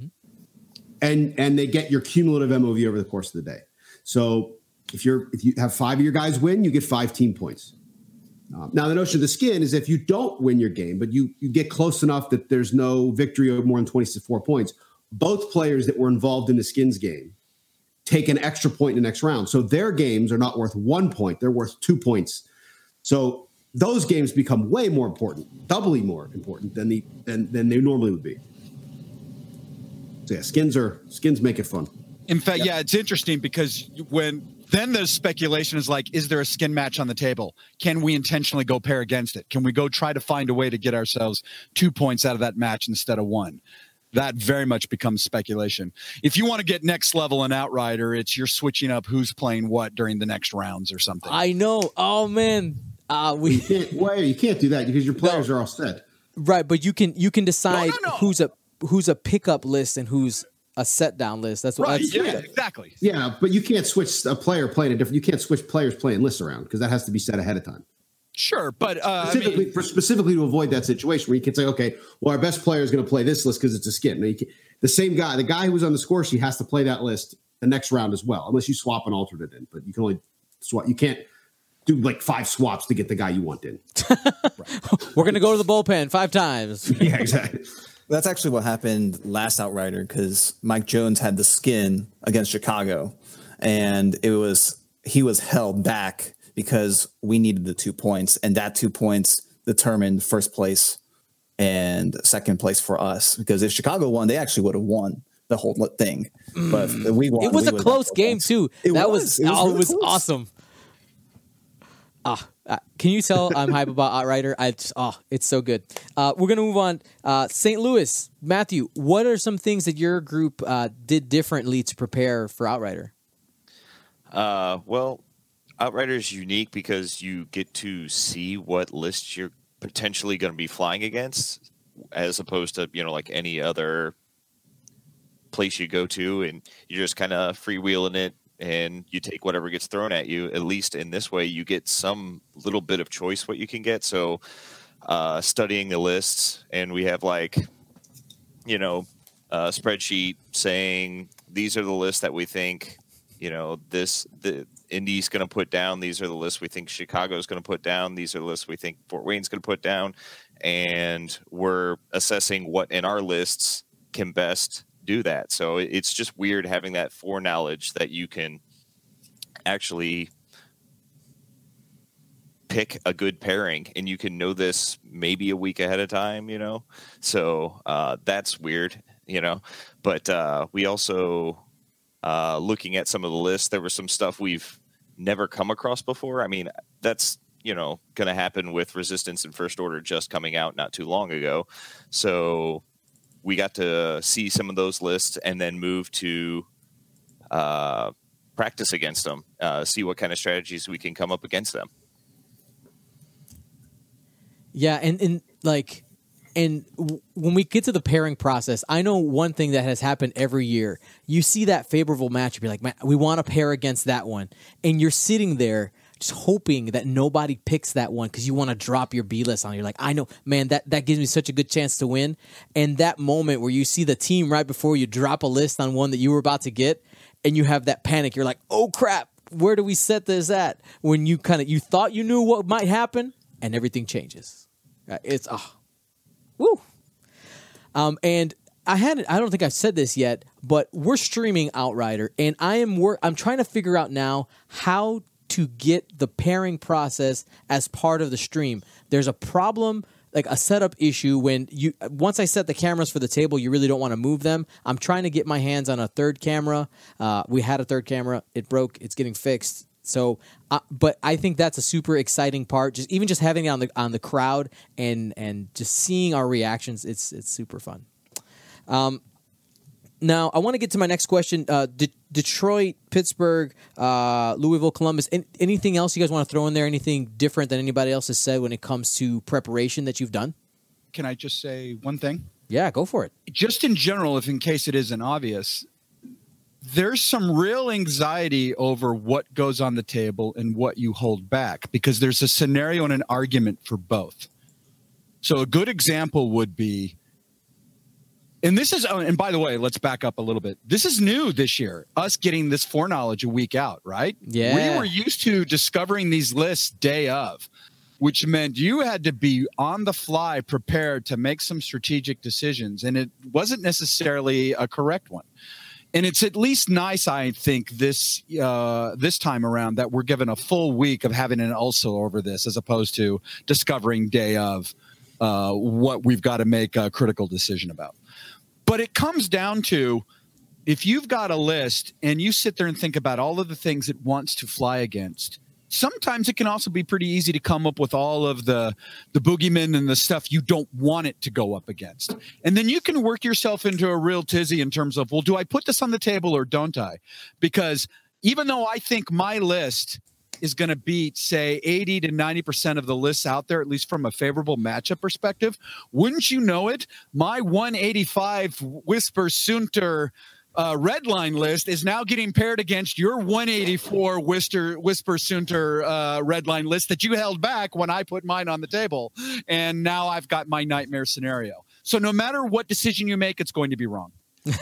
and they get your cumulative MOV over the course of the day. So if you have 5 of your guys win, you get 5 team points. Now the notion of the skin is if you don't win your game, but you get close enough that there's no victory over more than 24 points, both players that were involved in the skins game take an extra point in the next round. So their games are not worth 1 point. They're worth 2 points. So those games become way more important, doubly more important than they normally would be. So yeah, skins make it fun. In fact, yeah, it's interesting because then the speculation is like, is there a skin match on the table? Can we intentionally go pair against it? Can we go try to find a way to get ourselves 2 points out of that match instead of 1? That very much becomes speculation. If you want to get next level in Outrider, it's you're switching up who's playing what during the next rounds or something. I know. Oh man, you can't do that because your players are all set. Right, but you can decide who's a pickup list and who's a set down list. That's what. Right. Yeah, exactly. Yeah, but you can't switch a player playing a different. You can't switch players playing lists around because that has to be set ahead of time. Sure, but specifically to avoid that situation where you can say, okay, well, our best player is going to play this list because it's a skin. Now the same guy, the guy who was on the score sheet, has to play that list the next round as well, unless you swap an alternate in. But you can only swap. You can't do like 5 swaps to get the guy you want in. We're going to go to the bullpen 5 times. Yeah, exactly. That's actually what happened last Outrider, because Mike Jones had the skin against Chicago, and he was held back because we needed the 2 points, and that 2 points determined first place and second place for us. Because if Chicago won, they actually would have won the whole thing. But if we won. It was a close game too. It was really awesome. Can you tell I'm hype about Outrider? It's so good. We're gonna move on. St. Louis, Matthew, what are some things that your group did differently to prepare for Outrider? Well, Outrider is unique because you get to see what lists you're potentially going to be flying against, as opposed to like any other place you go to, and you're just kind of freewheeling it, and you take whatever gets thrown at you. At least in this way, you get some little bit of choice what you can get. So, studying the lists, and we have a spreadsheet saying these are the lists that we think the Indy's going to put down. These are the lists we think Chicago's going to put down. These are the lists we think Fort Wayne's going to put down. And we're assessing what in our lists can best do that. So it's just weird having that foreknowledge that you can actually pick a good pairing, and you can know this maybe a week ahead of time, So that's weird. But we also, looking at some of the lists, there was some stuff we've never come across before. I mean, that's, going to happen with Resistance and First Order just coming out not too long ago. So we got to see some of those lists and then move to practice against them, see what kind of strategies we can come up against them. Yeah, and when we get to the pairing process, I know one thing that has happened every year. You see that favorable matchup, you're like, man, we want to pair against that one. And you're sitting there just hoping that nobody picks that one because you want to drop your B list on it. You're like, I know, man, that gives me such a good chance to win. And that moment where you see the team right before you drop a list on one that you were about to get, and you have that panic, you're like, oh crap, where do we set this at? When you thought you knew what might happen, and everything changes. It's woo. And I don't think I've said this yet, but we're streaming Outrider, and I'm trying to figure out now how to get the pairing process as part of the stream. There's a problem, like a setup issue when once I set the cameras for the table, you really don't want to move them. I'm trying to get my hands on a third camera. We had a third camera. It broke. It's getting fixed. So, but I think that's a super exciting part. Just having it on the crowd and just seeing our reactions. It's super fun. Now I want to get to my next question. Detroit, Pittsburgh, Louisville, Columbus. Anything else you guys want to throw in there? Anything different than anybody else has said when it comes to preparation that you've done? Can I just say one thing? Yeah, go for it. Just in general, if in case it isn't obvious, there's some real anxiety over what goes on the table and what you hold back, because there's a scenario and an argument for both. So a good example would be, and by the way, let's back up a little bit. This is new this year, us getting this foreknowledge a week out, right? Yeah. We were used to discovering these lists day of, which meant you had to be on the fly prepared to make some strategic decisions, and it wasn't necessarily a correct one. And it's at least nice, I think, this time around that we're given a full week of having an also over this, as opposed to discovering day of what we've got to make a critical decision about. But it comes down to, if you've got a list and you sit there and think about all of the things it wants to fly against, sometimes it can also be pretty easy to come up with all of the boogeymen and the stuff you don't want it to go up against. And then you can work yourself into a real tizzy in terms of, well, do I put this on the table or don't I? Because even though I think my list is going to beat, say, 80 to 90% of the lists out there, at least from a favorable matchup perspective, wouldn't you know it, my 185 Whisper Sunter red line list is now getting paired against your 184 Whisper Sunter red line list that you held back when I put mine on the table. And now I've got my nightmare scenario. So no matter what decision you make, it's going to be wrong.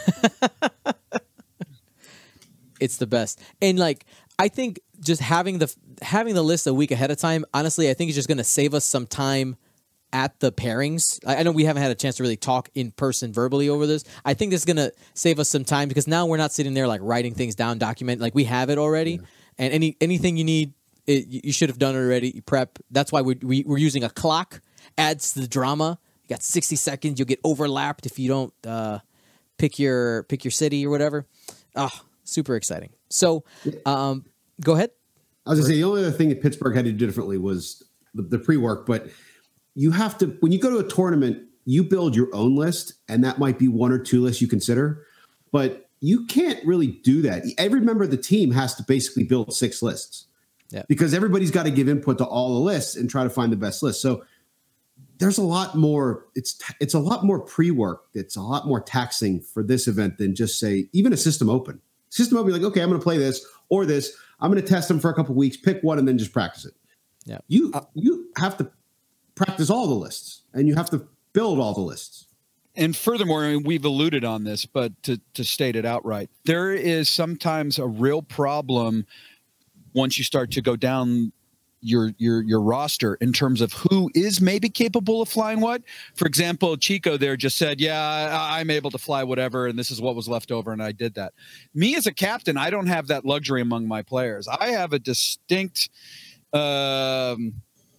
It's the best. And I think just having the list a week ahead of time, honestly, I think it's just going to save us some time at the pairings. I know we haven't had a chance to really talk in person verbally over this. I think this is going to save us some time, because now we're not sitting there writing things down, document, we have it already. Yeah. And anything you need, you should have done it already. You prep. That's why we're using a clock. Adds to the drama. You got 60 seconds. You'll get overlapped if you don't pick your city or whatever. Super exciting. So go ahead. I was going to say, the only other thing that Pittsburgh had to do differently was the pre-work, but you have to, when you go to a tournament, you build your own list, and that might be one or two lists you consider, but you can't really do that. Every member of the team has to basically build 6 lists, because everybody's got to give input to all the lists and try to find the best list. So there's a lot more, it's a lot more pre-work. It's a lot more taxing for this event than just say, even a system open. System open, you're like, okay, I'm going to play this or this. I'm going to test them for a couple of weeks, pick one, and then just practice it. Yeah. You have to practice all the lists, and you have to build all the lists. And furthermore, we've alluded on this, but to state it outright, there is sometimes a real problem once you start to go down your roster in terms of who is maybe capable of flying what. For example, Chico there just said, yeah, I'm able to fly whatever, and this is what was left over, and I did that. Me as a captain, I don't have that luxury among my players. I have a distinct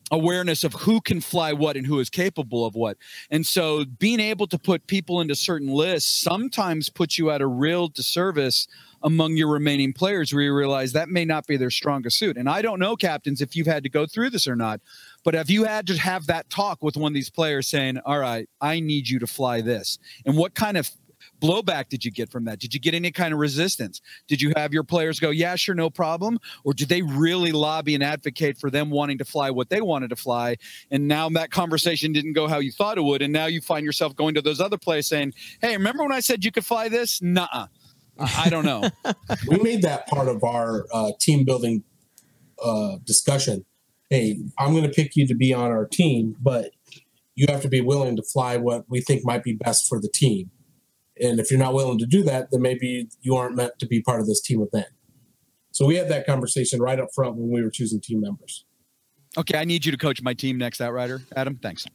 awareness of who can fly what and who is capable of what. And so being able to put people into certain lists sometimes puts you at a real disservice among your remaining players, where you realize that may not be their strongest suit. And I don't know, captains, if you've had to go through this or not, but have you had to have that talk with one of these players saying, all right, I need you to fly this? And what kind of blowback did you get from that? Did you get any kind of resistance? Did you have your players go, yeah, sure, no problem? Or did they really lobby and advocate for them wanting to fly what they wanted to fly? And now that conversation didn't go how you thought it would. And now you find yourself going to those other players saying, hey, remember when I said you could fly this? Nuh-uh. I don't know. We made that part of our team building discussion. Hey, I'm going to pick you to be on our team, but you have to be willing to fly what we think might be best for the team. And if you're not willing to do that, then maybe you aren't meant to be part of this team event. So we had that conversation right up front when we were choosing team members. Okay, I need you to coach my team next, Outrider. Adam, thanks.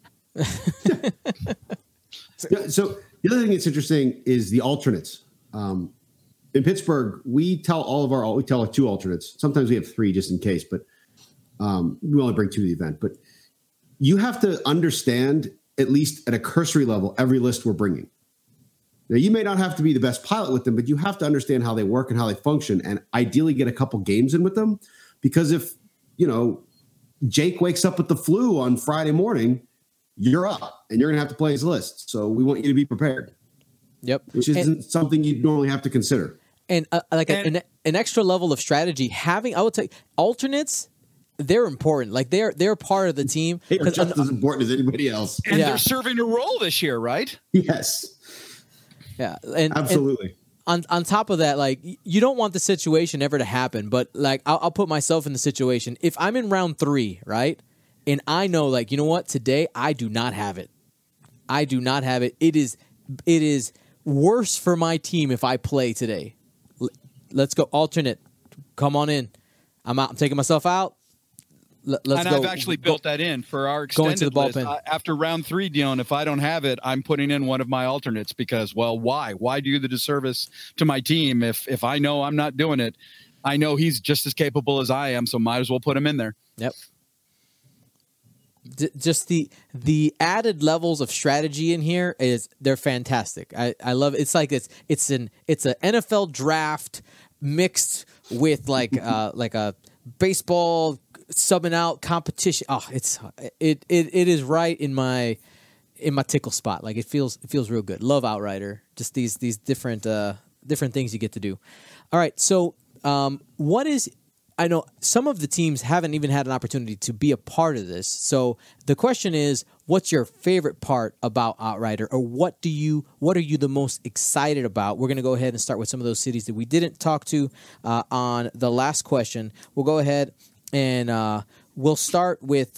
So the other thing that's interesting is the alternates. In Pittsburgh, we tell like 2 alternates. Sometimes we have 3 just in case, but we only bring 2 to the event. But you have to understand, at least at a cursory level, every list we're bringing. Now, you may not have to be the best pilot with them, but you have to understand how they work and how they function, and ideally get a couple games in with them. Because if, Jake wakes up with the flu on Friday morning, you're up, and you're going to have to play his list. So we want you to be prepared. Yep. Which isn't something you normally have to consider. And an extra level of strategy, I would say, alternates, they're important. Like they're part of the team. They're just as important as anybody else. And they're serving a role this year, right? Yes. Yeah, and absolutely. And on top of that, like, you don't want the situation ever to happen, but like I'll put myself in the situation. If I'm in round 3, right, and I know, like, you know what, today I do not have it. I do not have it. It is worse for my team if I play today. Let's go alternate. Come on in. I'm out. I'm taking myself out. Let's go. I've actually built that in for our extended the list. bullpen. After round 3, Dion, if I don't have it, I'm putting in one of my alternates because, well, why? Why do the disservice to my team if I know I'm not doing it? I know he's just as capable as I am, so might as well put him in there. Yep. Just the added levels of strategy in here they're fantastic. I love it. It's like it's an NFL draft mixed with like a baseball subbing out competition. Oh, it is right in my tickle spot. Like it feels real good. Love Outrider. Just these different things you get to do. All right, so I know some of the teams haven't even had an opportunity to be a part of this. So the question is, what's your favorite part about Outrider, or what are you the most excited about? We're going to go ahead and start with some of those cities that we didn't talk to on the last question. We'll go ahead and we'll start with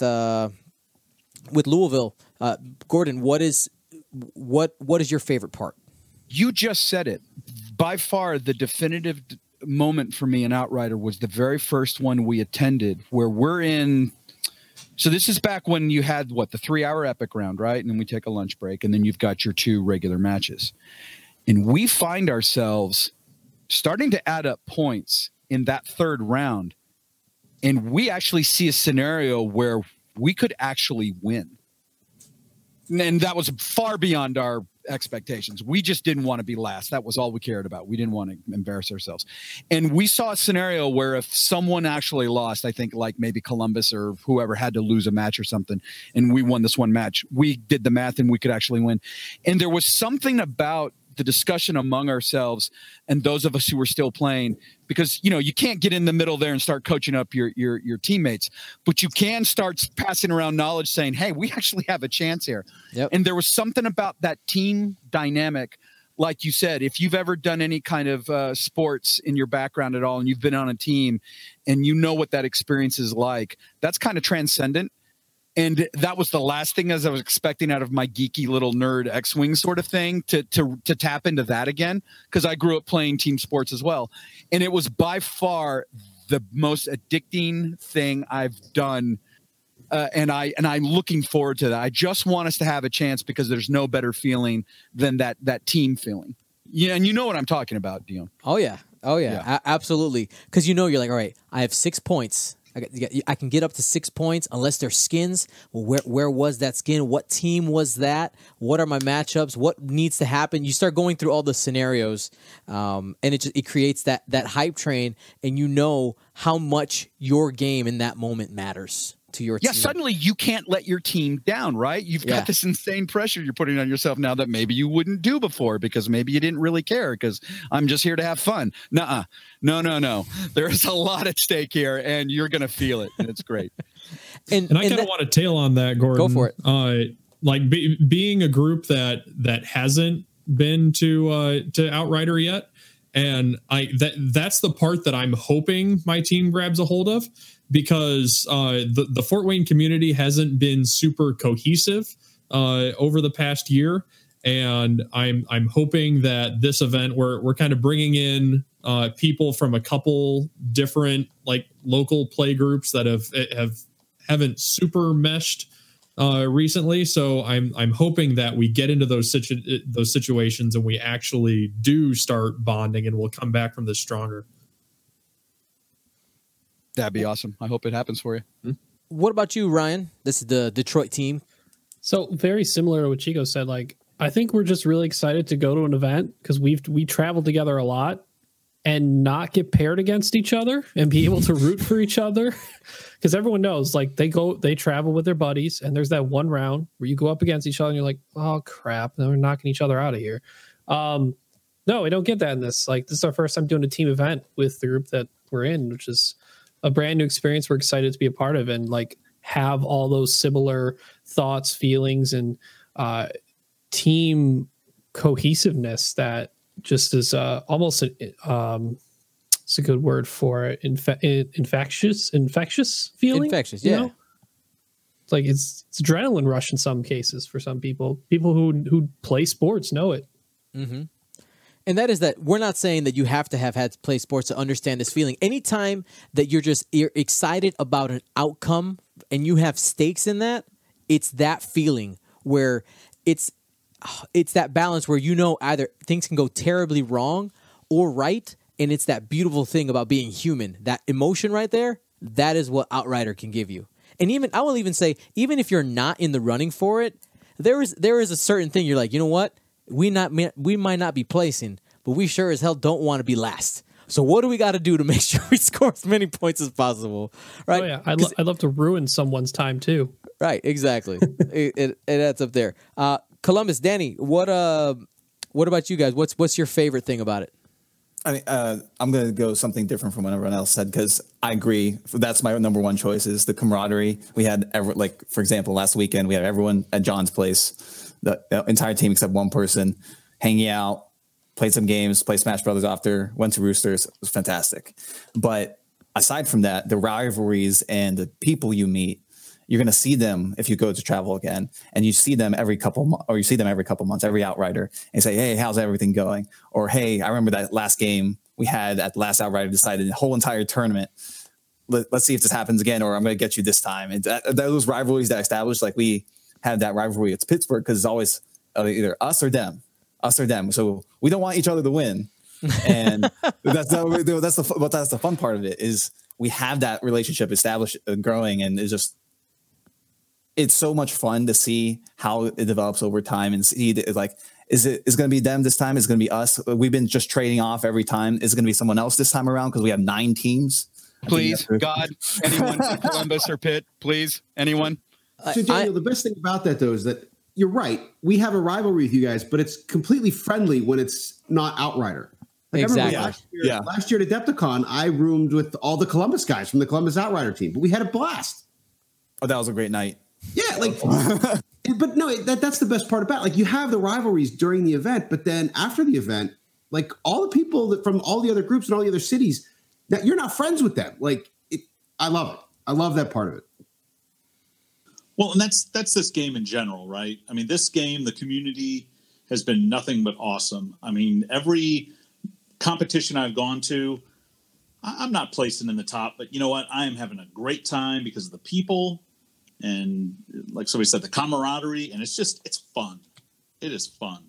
Louisville. Gordon, what is your favorite part? You just said it. By far, the definitive moment for me in Outrider was the very first one we attended, where we're in. So this is back when you had the 3-hour epic round, right? And then we take a lunch break, and then you've got your 2 regular matches. And we find ourselves starting to add up points in that 3rd round. And we actually see a scenario where we could actually win. And that was far beyond our expectations. We just didn't want to be last. That was all we cared about. We didn't want to embarrass ourselves. And we saw a scenario where if someone actually lost, I think like maybe Columbus or whoever had to lose a match or something, and we won this one match, we did the math and we could actually win. And there was something about the discussion among ourselves and those of us who were still playing, because you can't get in the middle there and start coaching up your teammates, but you can start passing around knowledge saying, hey, we actually have a chance here. Yep. And there was something about that team dynamic. Like you said, if you've ever done any kind of sports in your background at all, and you've been on a team and you know what that experience is like, that's kind of transcendent. And that was the last thing as I was expecting out of my geeky little nerd X-Wing sort of thing to tap into that again, because I grew up playing team sports as well. And it was by far the most addicting thing I've done. And I'm looking forward to that. I just want us to have a chance because there's no better feeling than that team feeling. Yeah, and you know what I'm talking about, Dion. Oh, yeah. Absolutely. Because you're like, all right, I have 6 points. I can get up to 6 points unless they're skins. Well, where was that skin? What team was that? What are my matchups? What needs to happen? You start going through all the scenarios, and it creates that hype train, and you know how much your game in that moment matters to your team. Yeah, suddenly you can't let your team down, right? You've got this insane pressure you're putting on yourself now that maybe you wouldn't do before because maybe you didn't really care because I'm just here to have fun. Nuh-uh. No. There's a lot at stake here, and you're going to feel it, and it's great. and I kind of want to tail on that, Gordon. Go for it. Being a group that hasn't been to Outrider yet, and that's the part that I'm hoping my team grabs a hold of. Because the Fort Wayne community hasn't been super cohesive over the past year, and I'm hoping that this event we're kind of bringing in people from a couple different like local play groups that haven't super meshed recently. So I'm hoping that we get into those situations and we actually do start bonding, and we'll come back from this stronger. That'd be awesome. I hope it happens for you. What about you, Ryan? This is the Detroit team. So very similar to what Chico said. Like, I think we're just really excited to go to an event because we traveled together a lot and not get paired against each other and be able to root for each other. Because everyone knows, like, they travel with their buddies, and there's that one round where you go up against each other and you're like, oh crap, now we're knocking each other out of here. No, we don't get that in this. Like, this is our first time doing a team event with the group that we're in, which is a brand new experience we're excited to be a part of and like have all those similar thoughts, feelings, and team cohesiveness that just is almost it's a good word for it. Infectious feeling. Infectious, yeah. You know? It's like it's adrenaline rush in some cases for some people. People who play sports know it. Mm-hmm. And that is that we're not saying that you have to have had to play sports to understand this feeling. Anytime that you're excited about an outcome and you have stakes in that, it's that feeling where it's that balance where you know either things can go terribly wrong or right, and it's that beautiful thing about being human. That emotion right there, that is what Outrider can give you. And I will even say, even if you're not in the running for it, there is a certain thing you're like, you know what? We might not be placing, but we sure as hell don't want to be last. So what do we got to do to make sure we score as many points as possible? Right? Oh yeah, I'd love to ruin someone's time too. Right, exactly. it adds up there. Columbus, Danny, what about you guys? What's your favorite thing about it? I mean, I'm going to go something different from what everyone else said because I agree. That's my number one choice is the camaraderie. We had, for example, last weekend, we had everyone at John's place, the entire team except one person, hanging out, played some games, played Smash Brothers after, went to Roosters. It was fantastic. But aside from that, the rivalries and the people you meet, you're going to see them if you go to travel again, and you see them every couple months, every Outrider, and say, hey, how's everything going? Or, hey, I remember that last game we had at the last Outrider decided the whole entire tournament. Let's see if this happens again, or I'm going to get you this time. And those rivalries that established, like we had that rivalry at Pittsburgh because it's always either us or them. So we don't want each other to win. And that's the fun part of it is we have that relationship established and growing, and it's so much fun to see how it develops over time and see like, is it going to be them this time? Is it going to be us? We've been just trading off every time. Is it going to be someone else this time around? Because we have 9 teams. Please, God, anyone from Columbus or Pitt, please, anyone. So Daniel, the best thing about that though is that you're right. We have a rivalry with you guys, but it's completely friendly when it's not Outrider. Like exactly. Last year at Adepticon, I roomed with all the Columbus guys from the Columbus Outrider team, but we had a blast. Oh, that was a great night. Yeah, like, but no, that's the best part about it. Like, you have the rivalries during the event, but then after the event, like all the people from all the other groups and all the other cities, that you're not friends with them. Like, I love it. I love that part of it. Well, and that's this game in general, right? I mean, this game, the community has been nothing but awesome. I mean, every competition I've gone to, I'm not placing in the top, but you know what? I am having a great time because of the people and, like somebody said, the camaraderie, and it's fun. It is fun.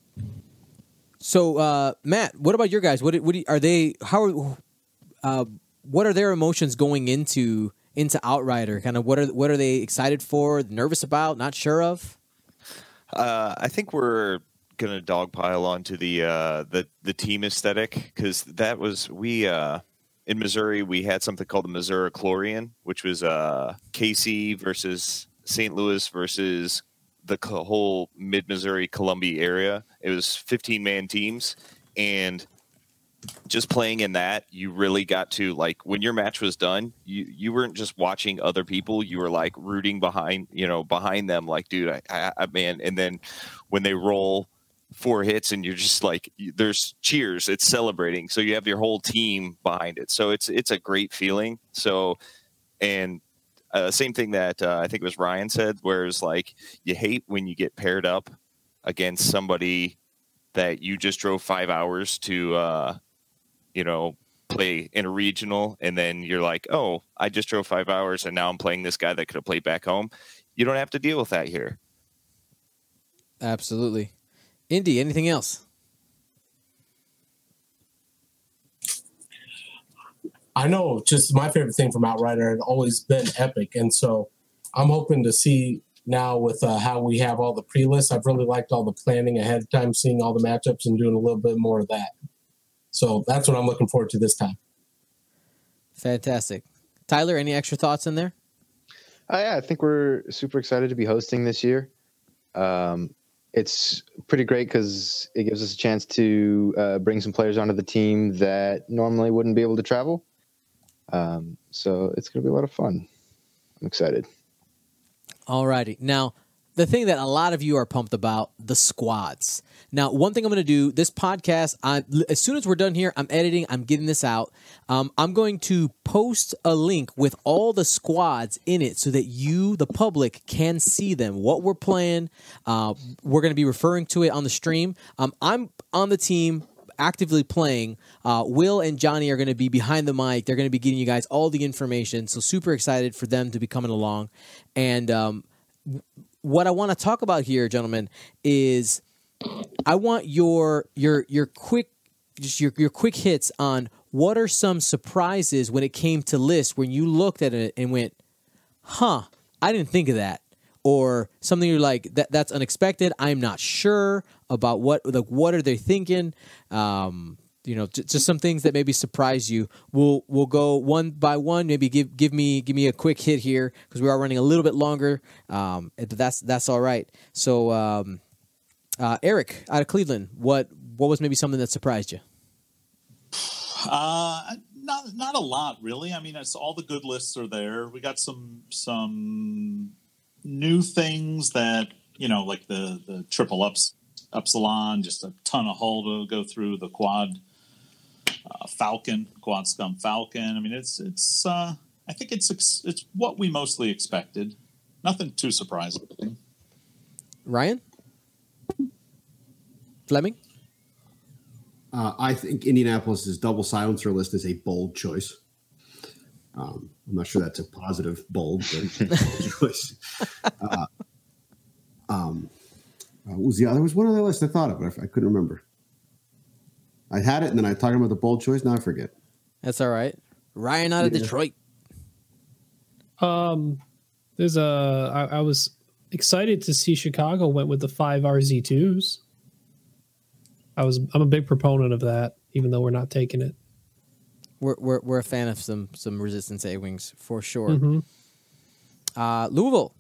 So, Matt, what about your guys? What are they? How what are their emotions going into Outrider? Kind of what are they excited for, nervous about, not sure of? I think we're gonna dogpile onto the team aesthetic, because that was in Missouri we had something called the Missouri Chlorian, which was KC versus St. Louis versus the whole mid-Missouri Columbia area. It was 15-man teams, and just playing in that, you really got to, like, when your match was done, you weren't just watching other people, you were like rooting behind them, like, dude, I man. And then when they roll 4 hits and you're just like, there's cheers, it's celebrating, so you have your whole team behind it, so it's a great feeling. So, and same thing that I think it was Ryan said, whereas like you hate when you get paired up against somebody that you just drove 5 hours to play in a regional, and then you're like, oh, I just drove 5 hours and now I'm playing this guy that could have played back home. You don't have to deal with that here. Absolutely. Indy, anything else? I know, just my favorite thing from Outrider had always been Epic, and so I'm hoping to see now with how we have all the pre-lists. I've really liked all the planning ahead of time, seeing all the matchups and doing a little bit more of that. So that's what I'm looking forward to this time. Fantastic. Tyler, any extra thoughts in there? Yeah, I think we're super excited to be hosting this year. It's pretty great because it gives us a chance to bring some players onto the team that normally wouldn't be able to travel. So it's going to be a lot of fun. I'm excited. All righty. Now, the thing that a lot of you are pumped about, the squads. Now, one thing I'm going to do, this podcast, as soon as we're done here, I'm editing, I'm getting this out. I'm going to post a link with all the squads in it so that you, the public, can see them, what we're playing. We're going to be referring to it on the stream. I'm on the team actively playing. Will and Johnny are going to be behind the mic. They're going to be giving you guys all the information. So super excited for them to be coming along. And what I want to talk about here, gentlemen, is I want your quick hits on what are some surprises when it came to lists when you looked at it and went, huh, I didn't think of that. Or something you're like, that's unexpected. I'm not sure about what are they thinking. Just some things that maybe surprise you. We'll go one by one. Maybe give me a quick hit here because we are running a little bit longer. But that's all right. So Eric out of Cleveland, what was maybe something that surprised you? Not a lot really. I mean, it's all the good lists are there. We got some new things that, like the triple Upsilon, just a ton of hull to go through, the quad Falcon, quad scum Falcon. I mean, it's I think it's what we mostly expected. Nothing too surprising. Ryan? Fleming? I think Indianapolis's double silencer list is a bold choice. I'm not sure that's a positive bold, but bold choice. What was the other? There was one other list I thought of, but I couldn't remember. I had it, and then I talked about the bold choice. Now I forget. That's all right. Ryan out of Detroit. I was excited to see Chicago went with the 5 RZ2s. I'm a big proponent of that, even though we're not taking it. We're a fan of some Resistance A-Wings for sure. Mm-hmm. Louisville.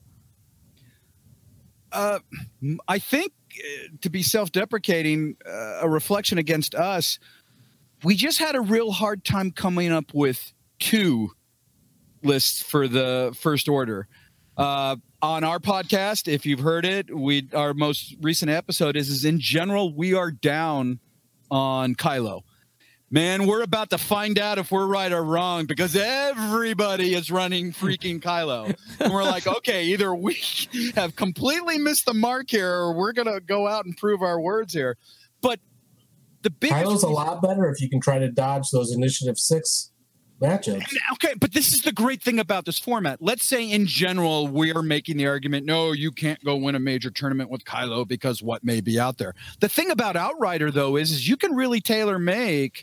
I think, to be self-deprecating, a reflection against us, we just had a real hard time coming up with 2 lists for the First Order. On our podcast, if you've heard it, our most recent episode is in general, we are down on Kylo. Man, we're about to find out if we're right or wrong because everybody is running freaking Kylo. And we're like, okay, either we have completely missed the mark here or we're going to go out and prove our words here. But the biggest... Kylo's a lot better if you can try to dodge those Initiative 6 matchups. Okay, but this is the great thing about this format. Let's say in general, we are making the argument, no, you can't go win a major tournament with Kylo because what may be out there. The thing about Outrider, though, is you can really tailor-make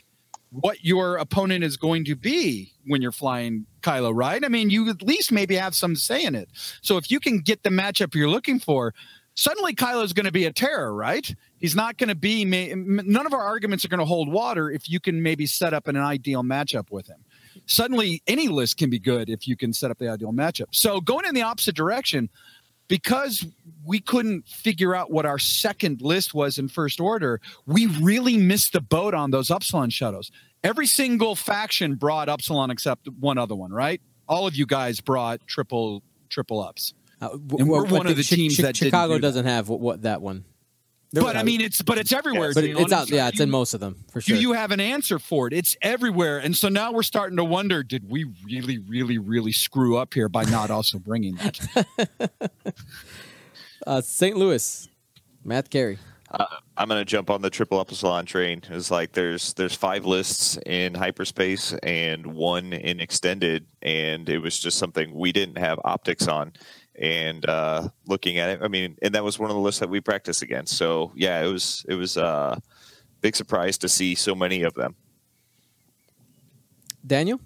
what your opponent is going to be when you're flying Kylo, right? I mean, you at least maybe have some say in it. So if you can get the matchup you're looking for, suddenly Kylo's going to be a terror, right? He's not going to be, none of our arguments are going to hold water if you can maybe set up an ideal matchup with him. Suddenly any list can be good if you can set up the ideal matchup. So going in the opposite direction, because we couldn't figure out what our second list was in first order, we really missed the boat on those Upsilon shuttles. Every single faction brought Upsilon except one other one, right? All of you guys brought triple ups. And we're one of the teams that Chicago doesn't have what that one. But I mean, it's everywhere. But it's out. Yeah, it's in most of them for sure. You have an answer for it. It's everywhere. And so now we're starting to wonder: did we really, really, really screw up here by not also bringing that? St. Louis, Matt Carey. I'm going to jump on the triple Upsilon train. It's like there's 5 lists in hyperspace and 1 in extended, and it was just something we didn't have optics on. And looking at it, I mean, and that was one of the lists that we practiced against. So yeah, it was a big surprise to see so many of them. Daniel?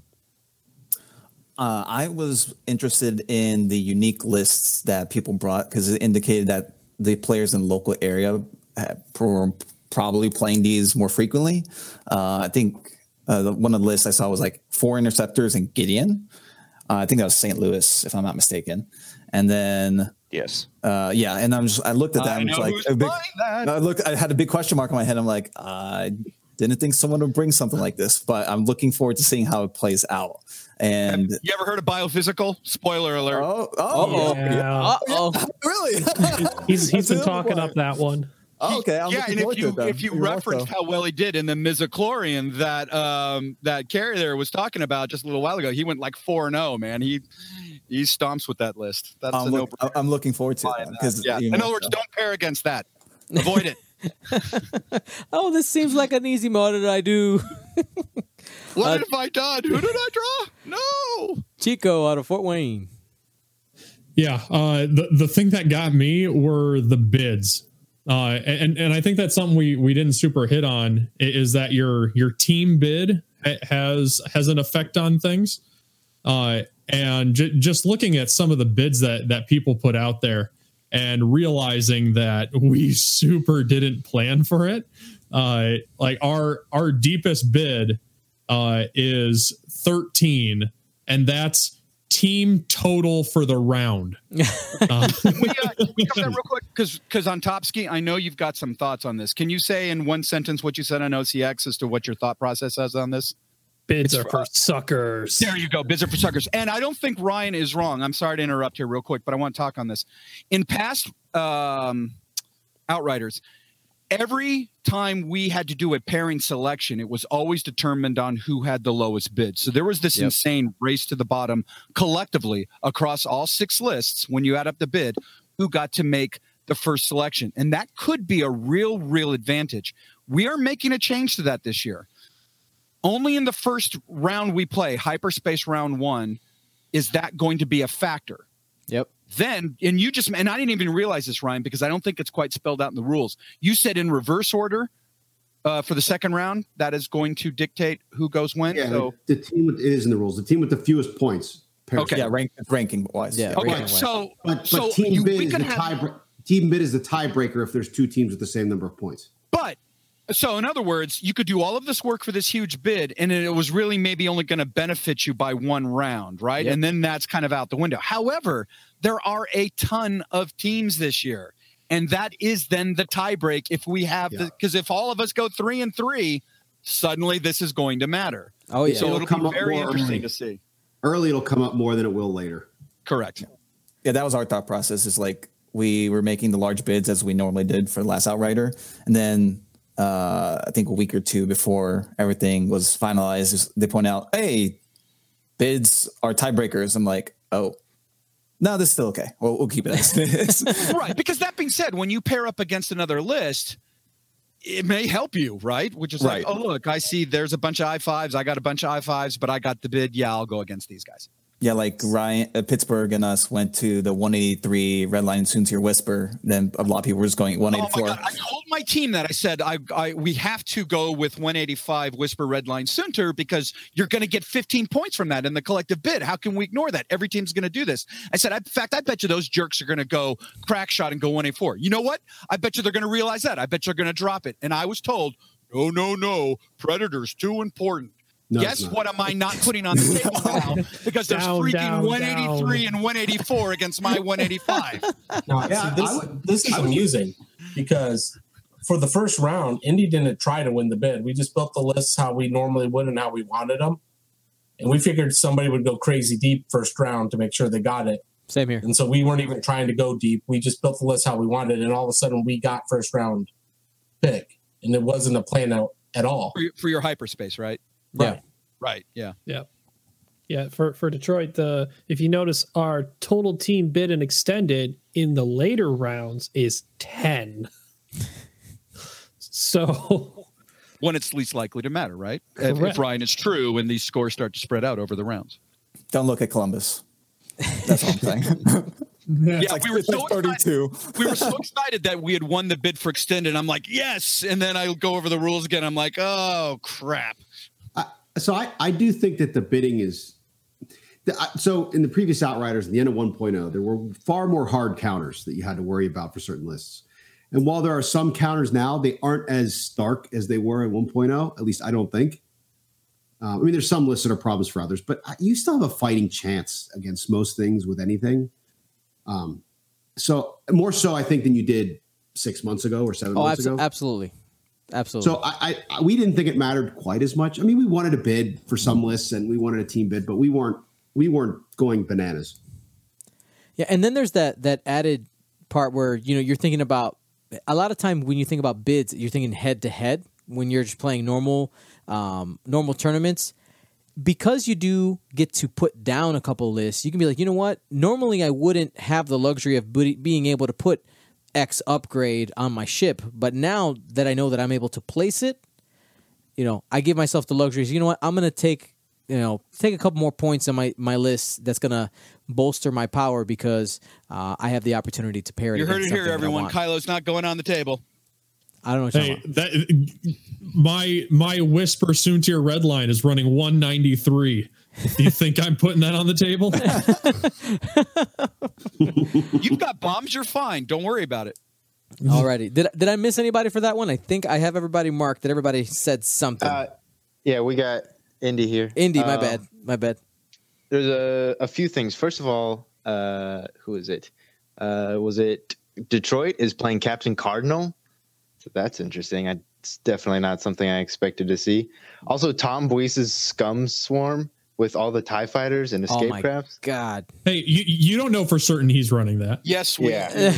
I was interested in the unique lists that people brought because it indicated that the players in the local area were probably playing these more frequently. I think one of the lists I saw was like 4 interceptors and Gideon. I think that was St. Louis, if I'm not mistaken. And then yes, yeah. And I looked at that and was like, I had a big question mark in my head. I'm like, I didn't think someone would bring something like this, but I'm looking forward to seeing how it plays out. And have you ever heard of biophysical? Spoiler alert. Really? he's been talking up that one. Okay. And if you referenced how well he did in the Mizichlorian that Carey there was talking about just a little while ago, he went like 4-0, man. He stomps with that list. That's I'm looking forward to it because in other words, don't pair against that. Avoid it. Oh, this seems like an easy mode that I do. What have I done? Who did I draw? No. Chico out of Fort Wayne. Yeah, the thing that got me were the bids. And I think that's something we didn't super hit on is that your team bid has an effect on things. And just looking at some of the bids that people put out there and realizing that we super didn't plan for it. Like our deepest bid is 13, and that's team total for the round. Can we cover that real quick? Because on Top Ski, I know you've got some thoughts on this. Can you say in one sentence what you said on OCX as to what your thought process is on this? Bids are for suckers. There you go. Bids are for suckers. And I don't think Ryan is wrong. I'm sorry to interrupt here real quick, but I want to talk on this. In past Outriders, every time we had to do a pairing selection, it was always determined on who had the lowest bid. So there was this insane race to the bottom collectively across all 6 lists when you add up the bid, who got to make the first selection. And that could be a real advantage. We are making a change to that this year. Only in the first round we play, hyperspace round 1, is that going to be a factor. Yep. Then, and I didn't even realize this, Ryan, because I don't think it's quite spelled out in the rules. You said in reverse order for the second round, that is going to dictate who goes when. Yeah, so the team it is in the rules. The team with the fewest points. Okay. Yeah, ranking wise. Yeah. Okay. But team bid is the tiebreaker if there's 2 teams with the same number of points. But so in other words, you could do all of this work for this huge bid, and it was really maybe only going to benefit you by 1 round, right? Yep. And then that's kind of out the window. However, there are a ton of teams this year, and that is then the tiebreak if we have because if all of us go 3-3, suddenly this is going to matter. Oh yeah. So it'll be very interesting to see. Early it'll come up more than it will later. Correct. Yeah, that was our thought process. Is like we were making the large bids as we normally did for the last Outrider, and then I think a week or 2 before everything was finalized, they point out, hey, bids are tiebreakers. I'm like, oh, no, this is still okay. We'll keep it as it is. Right. Because that being said, when you pair up against another list, it may help you, right? Which is like, oh, look, I see there's a bunch of I5s. I got a bunch of I5s, but I got the bid. Yeah, I'll go against these guys. Yeah, like Ryan, Pittsburgh and us went to the 183 Red Line Soontier Whisper. Then a lot of people were just going 184. Oh my God. I told my team that. I said, we have to go with 185 Whisper Red Line Soontir because you're going to get 15 points from that in the collective bid. How can we ignore that? Every team's going to do this. I said, in fact, I bet you those jerks are going to go crack shot and go 184. You know what? I bet you they're going to realize that. I bet you're going to drop it. And I was told, no, Predator's too important. No, guess what am I not putting on the table now? Because there's freaking 183 and 184 against my 185. No, this is amusing because for the first round, Indy didn't try to win the bid. We just built the lists how we normally would and how we wanted them. And we figured somebody would go crazy deep first round to make sure they got it. Same here. And so we weren't even trying to go deep. We just built the list how we wanted. And all of a sudden we got first round pick. And it wasn't a plan out at all. For your hyperspace, right? Yeah. Right. Yeah. Yeah. For Detroit, if you notice, our total team bid and extended in the later rounds is 10. So when it's least likely to matter, right? Correct. If Ryan is true and these scores start to spread out over the rounds. Don't look at Columbus. That's all I'm saying. Yeah, we were so 32. Excited. We were so excited that we had won the bid for extended. I'm like, yes. And then I go over the rules again. I'm like, oh, crap. So I do think that the bidding is so in the previous Outriders, at the end of 1.0, there were far more hard counters that you had to worry about for certain lists. And while there are some counters now, they aren't as stark as they were at 1.0. At least I don't think. I mean, there's some lists that are problems for others, but you still have a fighting chance against most things with anything. So more so, I think, than you did 6 months ago or 7 months ago. Absolutely. So we didn't think it mattered quite as much. I mean, we wanted a bid for some lists and we wanted a team bid, but we weren't going bananas. Yeah, and then there's that added part where you're thinking about a lot of time when you think about bids, you're thinking head to head when you're just playing normal tournaments. Because you do get to put down a couple lists, you can be like, you know what? Normally I wouldn't have the luxury of being able to put X upgrade on my ship, but now that I know that I'm able to place it, I give myself the luxury. You know what? I'm going to take a couple more points on my list. That's going to bolster my power because I have the opportunity to pair it. You heard it here, everyone. Kylo's not going on the table. I don't know what you're talking about. My Whisper Soontier Red Line is running 193. Do you think I'm putting that on the table? You've got bombs. You're fine. Don't worry about it. Alrighty. Did I miss anybody for that one? I think I have everybody marked. That everybody said something. Yeah, we got Indy here. Indy, my bad. There's a few things. First of all, who is it? Was it Detroit is playing Captain Cardinal? So that's interesting. It's definitely not something I expected to see. Also, Tom Buise's Scum Swarm with all the TIE fighters and escape crafts. God. Hey, you don't know for certain he's running that. Yes, we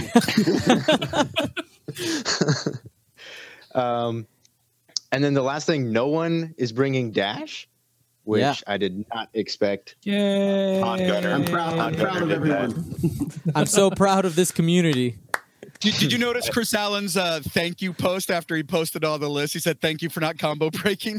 and then the last thing, no one is bringing Dash, which I did not expect. Yay. I'm proud of everyone. I'm so proud of this community. Did you notice Chris Allen's thank you post after he posted all the lists? He said, thank you for not combo breaking.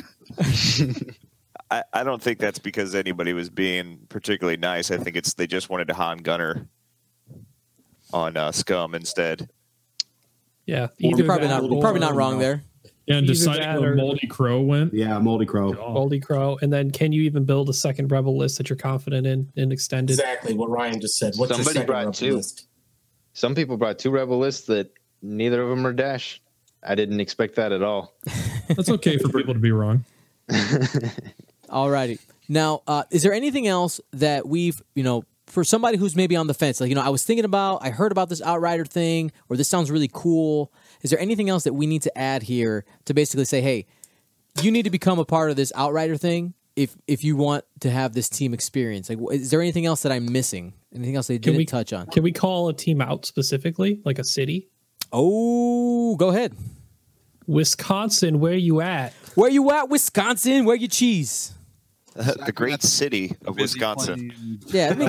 I don't think that's because anybody was being particularly nice. I think they just wanted to Han Gunner on Scum instead. Yeah. You're probably not wrong there. Yeah, and deciding where Moldy Crow went. Yeah, Moldy Crow. Moldy Crow. And then can you even build a second Rebel list that you're confident in extended? Exactly what Ryan just said. What's Somebody your second brought Rebel two. list? Some people brought two Rebel lists that neither of them are Dash. I didn't expect that at all. That's okay for people to be wrong. Alrighty. Now, is there anything else that we've, for somebody who's maybe on the fence, like, I heard about this Outrider thing, or this sounds really cool. Is there anything else that we need to add here to basically say, hey, you need to become a part of this Outrider thing if you want to have this team experience? Like, is there anything else that I'm missing? Anything else they didn't touch on? Can we call a team out specifically, like a city? Oh, go ahead. Wisconsin, where you at? Where you at, Wisconsin? Where you cheese? The great city of Wisconsin. Yeah, I mean,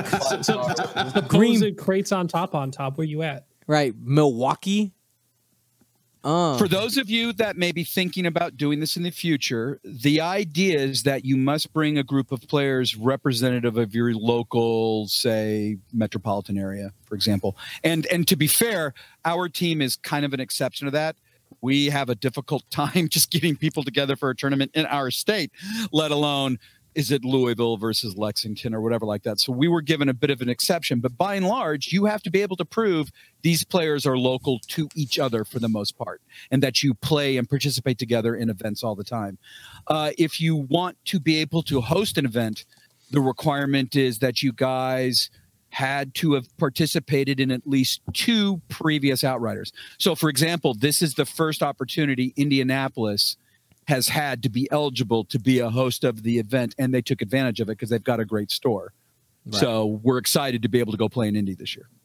green crates on top. Where you at? Right, Milwaukee. For those of you that may be thinking about doing this in the future, the idea is that you must bring a group of players representative of your local, say, metropolitan area, for example. And to be fair, our team is kind of an exception to that. We have a difficult time just getting people together for a tournament in our state, let alone is it Louisville versus Lexington or whatever like that. So we were given a bit of an exception. But by and large, you have to be able to prove these players are local to each other for the most part, and that you play and participate together in events all the time. If you want to be able to host an event, the requirement is that you guys had to have participated in at least 2 previous Outriders. So, for example, this is the first opportunity Indianapolis has had to be eligible to be a host of the event, and they took advantage of it because they've got a great store. Right. So we're excited to be able to go play in Indy this year.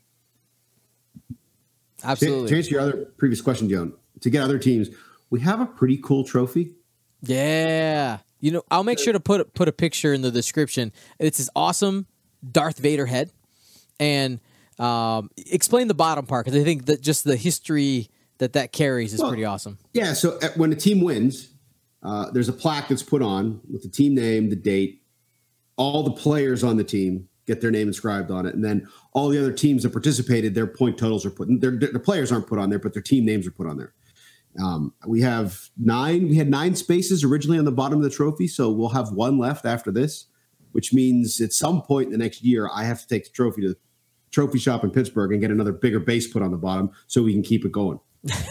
Absolutely. To answer your other previous question, Joan, to get other teams, we have a pretty cool trophy. Yeah. You know, I'll make sure to put a picture in the description. It's this awesome Darth Vader head. And explain the bottom part, because I think that just the history that carries is pretty awesome. Yeah, so when a team wins, there's a plaque that's put on with the team name, the date, all the players on the team get their name inscribed on it, and then all the other teams that participated, their point totals are put. The players aren't put on there, but their team names are put on there. We have 9. We had 9 spaces originally on the bottom of the trophy, so we'll have 1 left after this, which means at some point in the next year, I have to take the trophy to the trophy shop in Pittsburgh and get another bigger base put on the bottom so we can keep it going.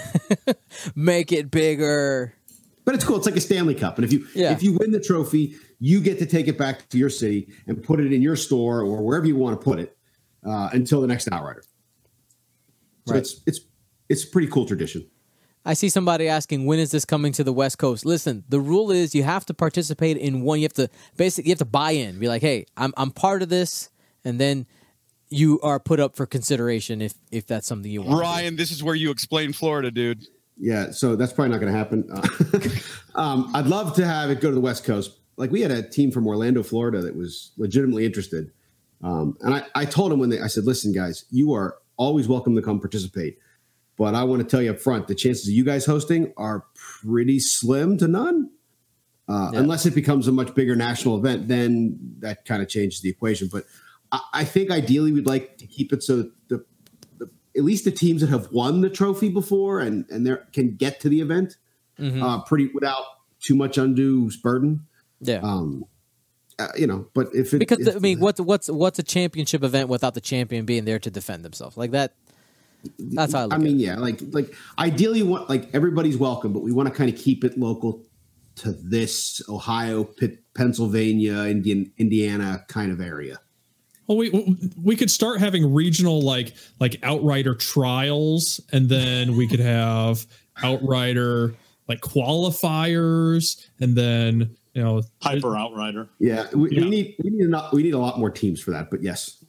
Make it bigger. But it's cool. It's like a Stanley Cup. And if you win the trophy, you get to take it back to your city and put it in your store or wherever you want to put it until the next Outrider. So right. It's a pretty cool tradition. I see somebody asking, when is this coming to the West Coast? Listen, the rule is you have to participate in one. You have to buy in. Be like, hey, I'm part of this, and then you are put up for consideration if that's something you want. Ryan, this is where you explain Florida, dude. Yeah, so that's probably not going to happen. I'd love to have it go to the West Coast. Like, we had a team from Orlando, Florida that was legitimately interested. And I told them I said, listen, guys, you are always welcome to come participate. But I want to tell you up front, the chances of you guys hosting are pretty slim to none. Unless it becomes a much bigger national event, then that kind of changes the equation. But I think ideally we'd like to keep it so at least the teams that have won the trophy before and can get to the event pretty without too much undue burden. Yeah. But what's a championship event without the champion being there to defend themselves like that? That's how I look at it. Yeah, like ideally, everybody's welcome, but we want to kind of keep it local to this Ohio, Pennsylvania, Indiana kind of area. Well, we could start having regional like Outrider trials, and then we could have Outrider like qualifiers, and then Hyper Outrider. Yeah, we need a lot more teams for that, but yes.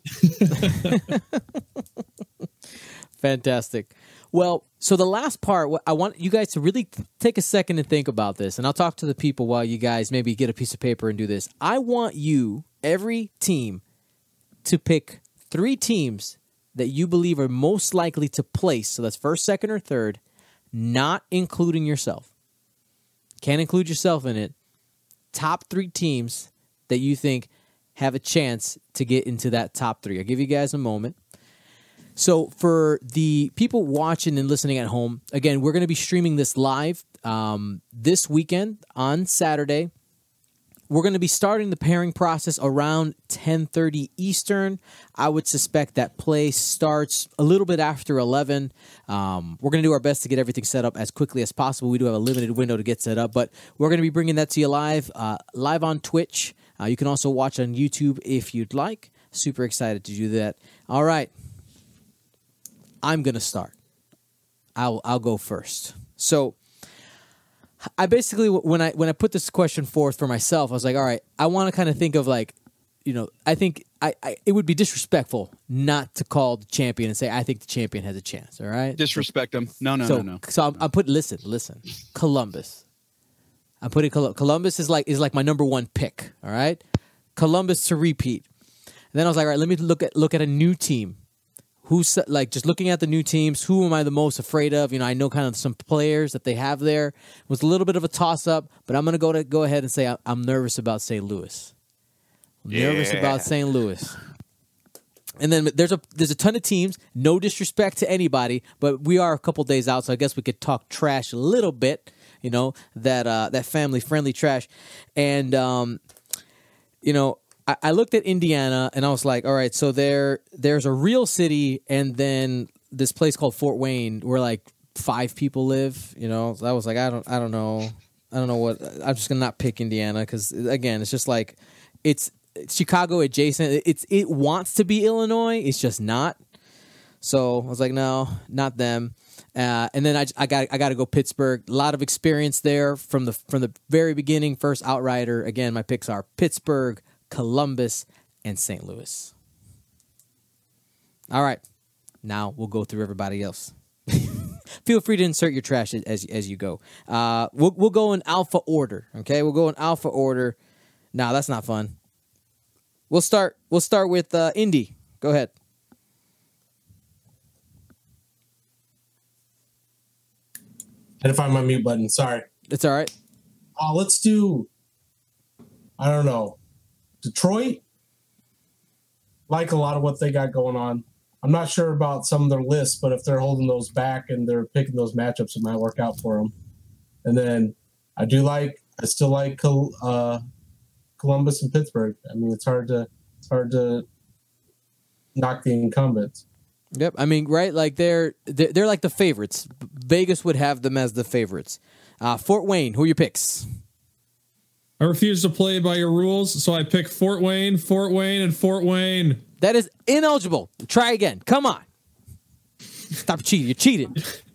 Fantastic. Well, so the last part, I want you guys to really take a second and think about this, and I'll talk to the people while you guys maybe get a piece of paper and do this. I want you, every team, to pick 3 teams that you believe are most likely to place, so that's first, second, or third, not including yourself. Can't include yourself in it. Top 3 teams that you think have a chance to get into that top 3. I'll give you guys a moment. So for the people watching and listening at home, again, we're going to be streaming this live this weekend on Saturday. We're going to be starting the pairing process around 10:30 Eastern. I would suspect that play starts a little bit after 11. We're going to do our best to get everything set up as quickly as possible. We do have a limited window to get set up, but we're going to be bringing that to you live on Twitch. You can also watch on YouTube if you'd like. Super excited to do that. All right. I'm going to start. I'll go first. So I basically, when I put this question forth for myself, I was like, all right, I want to kind of think of I think it would be disrespectful not to call the champion and say, I think the champion has a chance. All right. Disrespect him. No. So I'm putting, listen, Columbus. I'm putting Columbus is like my number 1 pick. All right. Columbus to repeat. And then I was like, all right, let me look at a new team. who's like just looking at the new teams, who am I the most afraid of? I know kind of some players that they have there. It was a little bit of a toss up, but I'm going to go ahead and say I'm nervous about St. Louis. Nervous about St. Louis. And then there's a ton of teams. No disrespect to anybody, but we are a couple days out, so I guess we could talk trash a little bit. That family friendly trash, and I looked at Indiana and I was like, all right, so there's a real city, and then this place called Fort Wayne where like 5 people live. So I was like, I don't know what. I'm just gonna not pick Indiana because again, it's just like it's Chicago adjacent. It wants to be Illinois. It's just not. So I was like, no, not them. And then I got to go Pittsburgh. A lot of experience there from the very beginning. First outrider. Again, my picks are Pittsburgh, Columbus, and St. Louis. All right, now we'll go through everybody else. Feel free to insert your trash as you go. We'll go in alpha order. Okay, we'll go in alpha order. No, that's not fun. We'll start with Indy. Go ahead. I had to find my mute button. Sorry. It's all right. Let's do, I don't know, Detroit. Like a lot of what they got going on. I'm not sure about some of their lists, but if they're holding those back and they're picking those matchups, it might work out for them. And then I still like Columbus and Pittsburgh. I mean, it's hard to knock the incumbents. Yep, I mean, right? Like they're like the favorites. Vegas would have them as the favorites. Fort Wayne, who are your picks? I refuse to play by your rules, so I pick Fort Wayne, and Fort Wayne. That is ineligible. Try again. Come on. Stop cheating. You're cheating.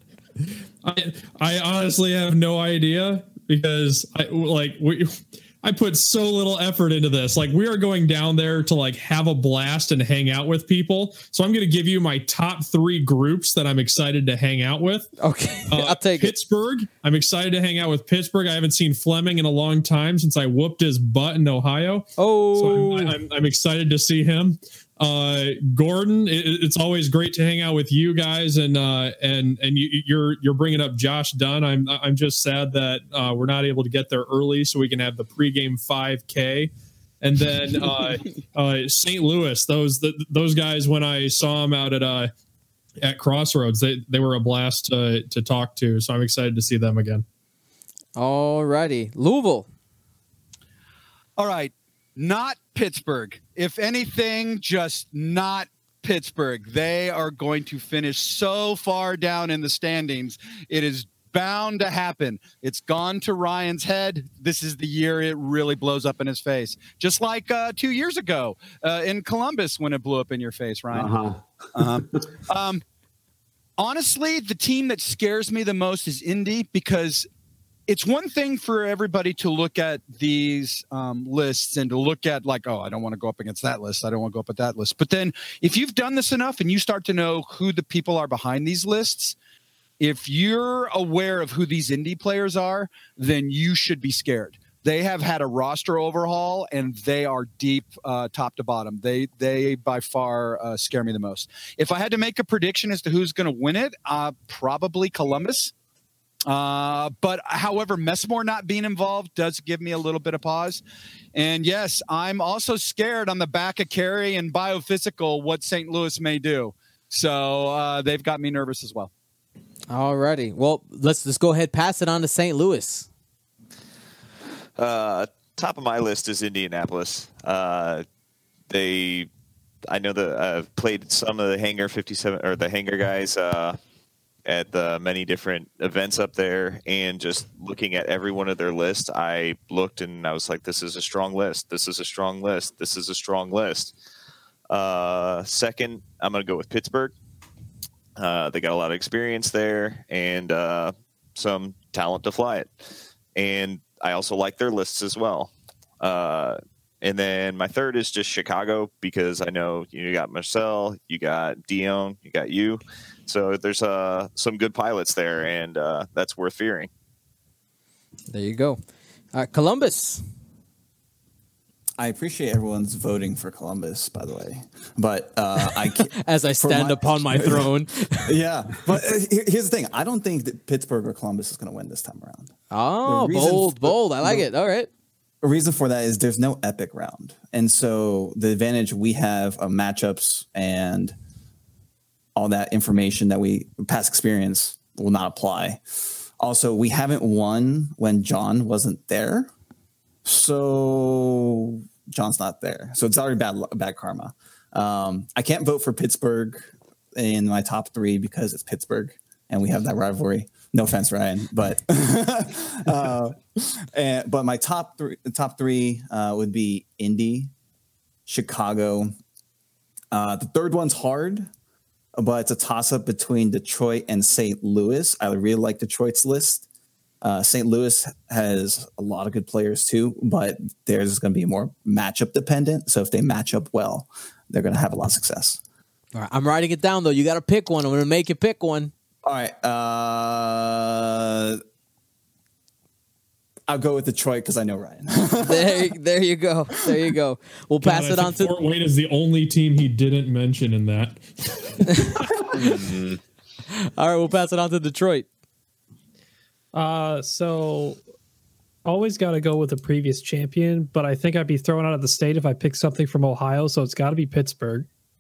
I honestly have no idea because I put so little effort into this. Like, we are going down there to like have a blast and hang out with people. So I'm going to give you my top 3 groups that I'm excited to hang out with. Okay. I'll take Pittsburgh. I'm excited to hang out with Pittsburgh. I haven't seen Fleming in a long time since I whooped his butt in Ohio. Oh, so I'm excited to see him. Gordon, it's always great to hang out with you guys, and you're bringing up Josh Dunn. I'm just sad that we're not able to get there early so we can have the pregame 5K, and then St. Louis. Those guys, when I saw them out at Crossroads, they were a blast to talk to. So I'm excited to see them again. All righty, Louisville. All right. Not Pittsburgh. If anything, just not Pittsburgh. They are going to finish so far down in the standings. It is bound to happen. It's gone to Ryan's head. This is the year it really blows up in his face. Just like 2 years ago in Columbus when it blew up in your face, Ryan. Honestly, the team that scares me the most is Indy, because it's one thing for everybody to look at these lists and to look at like, oh, I don't want to go up against that list. I don't want to go up at that list. But then if you've done this enough and you start to know who the people are behind these lists, if you're aware of who these indie players are, then you should be scared. They have had a roster overhaul and they are deep top to bottom. They by far scare me the most. If I had to make a prediction as to who's going to win it, probably Columbus. But however, Messmore not being involved does give me a little bit of pause. And yes, I'm also scared on the back of Carey and Biophysical what St. Louis may do. So they've got me nervous as well. All righty. Well, let's go ahead, pass it on to St. Louis. Top of my list is Indianapolis. I know that I've played some of the Hangar 57 or the Hangar guys at the many different events up there, and just looking at every one of their lists, I looked and I was like, this is a strong list. This is a strong list. This is a strong list. Second, I'm going to go with Pittsburgh. They got a lot of experience there and some talent to fly it. And I also like their lists as well. And then my third is just Chicago, because I know you got Marcel, you got Dion, you got you. So there's some good pilots there, and that's worth fearing. There you go. Columbus. I appreciate everyone's voting for Columbus, by the way, but I can't, as I stand upon my throne. Yeah, but here's the thing: I don't think that Pittsburgh or Columbus is going to win this time around. Oh, bold! I like it. All right. The reason for that is there's no epic round, and so the advantage we have of matchups and all that information that we past experience will not apply. Also, we haven't won when John wasn't there. So John's not there. So it's already bad karma. I can't vote for Pittsburgh in my top 3 because it's Pittsburgh and we have that rivalry. No offense, Ryan, but but my top three would be Indy, Chicago. The third one's hard, but it's a toss-up between Detroit and St. Louis. I really like Detroit's list. St. Louis has a lot of good players too, but theirs is going to be more matchup dependent. So if they match up well, they're going to have a lot of success. All right, I'm writing it down though. You got to pick one. I'm going to make you pick one. All right. I'll go with Detroit because I know Ryan. there you go. There you go. We'll pass it on to Fort Wayne is the only team he didn't mention in that. All right, we'll pass it on to Detroit. So always got to go with the previous champion, but I think I'd be thrown out of the state if I pick something from Ohio. So it's got to be Pittsburgh.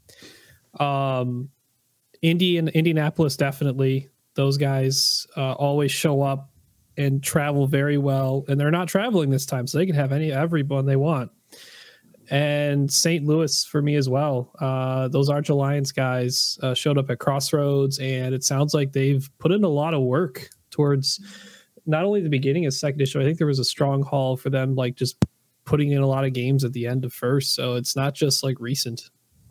Indianapolis, definitely. Those guys always show up and travel very well, and they're not traveling this time, so they can have everyone they want. And St. Louis for me as well. Those Arch Alliance guys showed up at Crossroads, and it sounds like they've put in a lot of work towards not only the beginning of second issue. I think there was a strong haul for them, like just putting in a lot of games at the end of first. So it's not just like recent.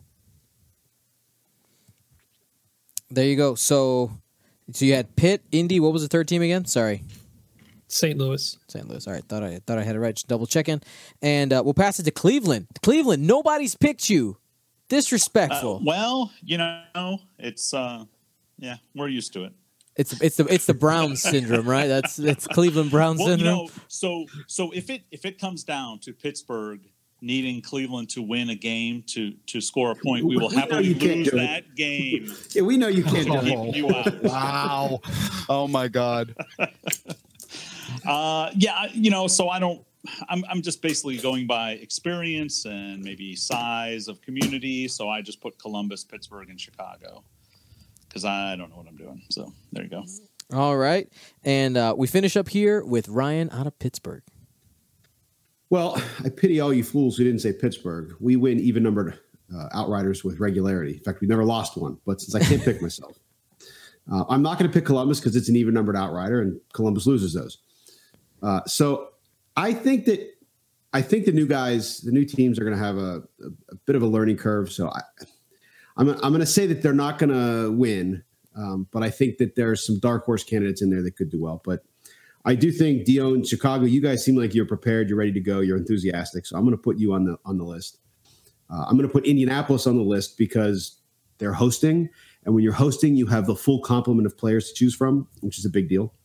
There you go. So you had Pitt, Indy. What was the third team again? Sorry. St. Louis. St. Louis. All right. Thought I had it right. Just double checking. And we'll pass it to Cleveland. Cleveland, nobody's picked you. Disrespectful. Well, it's we're used to it. It's the Browns syndrome, right? It's Cleveland Browns syndrome. So if it comes down to Pittsburgh needing Cleveland to win a game to score a point, we will happily lose that game. Yeah, we know you can't do it. You out. Wow. Oh my God. So I'm just basically going by experience and maybe size of community. So I just put Columbus, Pittsburgh, and Chicago because I don't know what I'm doing. So there you go. All right. And we finish up here with Ryan out of Pittsburgh. Well, I pity all you fools who didn't say Pittsburgh. We win even-numbered outriders with regularity. In fact, we never lost one. But since I can't pick myself, I'm not going to pick Columbus because it's an even-numbered outrider, and Columbus loses those. So I think the new guys, the new teams, are going to have a bit of a learning curve. So I'm going to say that they're not going to win, but I think that there's some dark horse candidates in there that could do well. But I do think Dion, Chicago, you guys seem like you're prepared, you're ready to go, you're enthusiastic. So I'm going to put you on the list. I'm going to put Indianapolis on the list because they're hosting, and when you're hosting, you have the full complement of players to choose from, which is a big deal.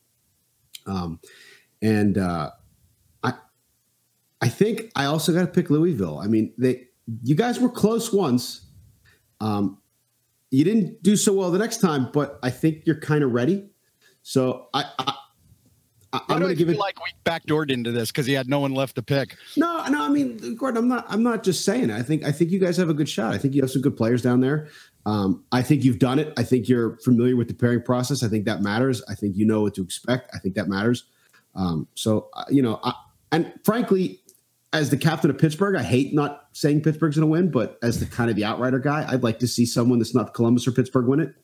I think I also got to pick Louisville. I mean, you guys were close once. You didn't do so well the next time, but I think you're kind of ready. So I'm going to give it like we backdoored into this because he had no one left to pick. No. I mean, Gordon, I'm not just saying it. I think you guys have a good shot. I think you have some good players down there. I think you've done it. I think you're familiar with the pairing process. I think that matters. I think you know what to expect. I think that matters. And frankly, as the captain of Pittsburgh, I hate not saying Pittsburgh's going to win, but as the kind of the outrider guy, I'd like to see someone that's not Columbus or Pittsburgh win it.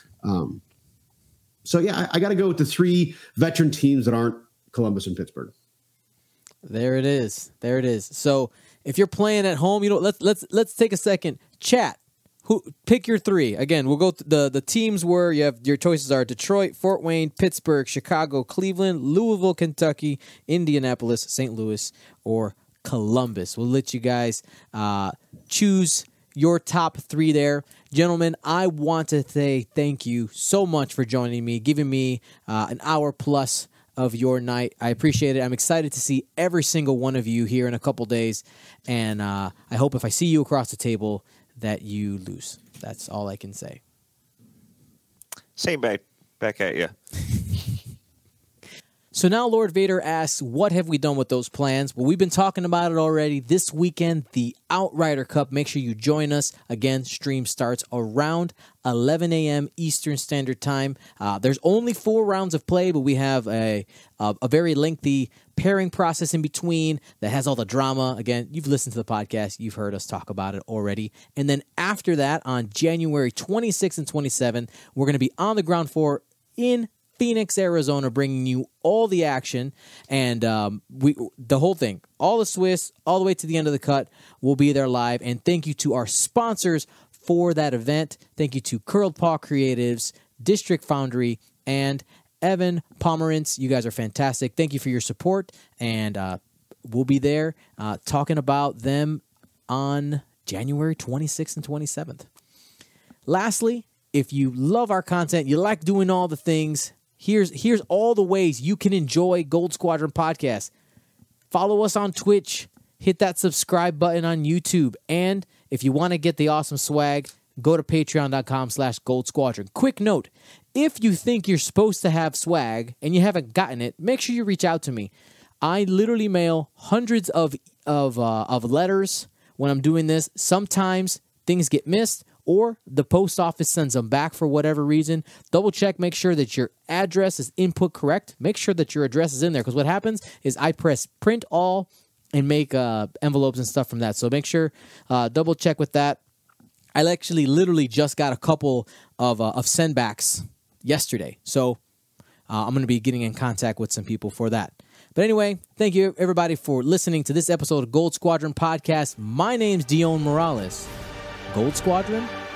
So yeah, I got to go with the 3 veteran teams that aren't Columbus and Pittsburgh. There it is. So if you're playing at home, let's take a second. Chat. Who pick your 3? Again, we'll go the teams where your choices are Detroit, Fort Wayne, Pittsburgh, Chicago, Cleveland, Louisville, Kentucky, Indianapolis, St. Louis, or Columbus. We'll let you guys choose your top 3 there. Gentlemen, I want to say thank you so much for joining me, giving me an hour plus of your night. I appreciate it. I'm excited to see every single one of you here in a couple days. And I hope if I see you across the table that you lose. That's all I can say. Same back at you. So now Lord Vader asks, what have we done with those plans? Well, we've been talking about it already. This weekend, the Outrider Cup. Make sure you join us. Again, stream starts around 11 a.m. Eastern Standard Time. There's only 4 rounds of play, but we have a very lengthy pairing process in between that has all the drama. Again, you've listened to the podcast. You've heard us talk about it already. And then after that, on January 26th and 27th, we're going to be on the ground floor in Phoenix, Arizona, bringing you all the action and the whole thing, all the Swiss, all the way to the end of the cut. We'll be there live. And thank you to our sponsors for that event. Thank you to Curled Paw Creatives, District Foundry, and Evan Pomerantz. You guys are fantastic. Thank you for your support. And we'll be there talking about them on January 26th and 27th. Lastly, if you love our content, you like doing all the things, here's all the ways you can enjoy Gold Squadron Podcast. Follow us on Twitch. Hit that subscribe button on YouTube. And if you want to get the awesome swag, go to patreon.com/Gold Squadron. Quick note, if you think you're supposed to have swag and you haven't gotten it, make sure you reach out to me. I literally mail hundreds of letters when I'm doing this. Sometimes things get missed, or the post office sends them back for whatever reason. Double check, make sure that your address is input correct. Make sure that your address is in there, because what happens is I press print all and make envelopes and stuff from that. So make sure, double check with that. I actually literally just got a couple of sendbacks yesterday. So I'm going to be getting in contact with some people for that. But anyway, thank you everybody for listening to this episode of Gold Squadron Podcast. My name's Dion Morales. Gold Squadron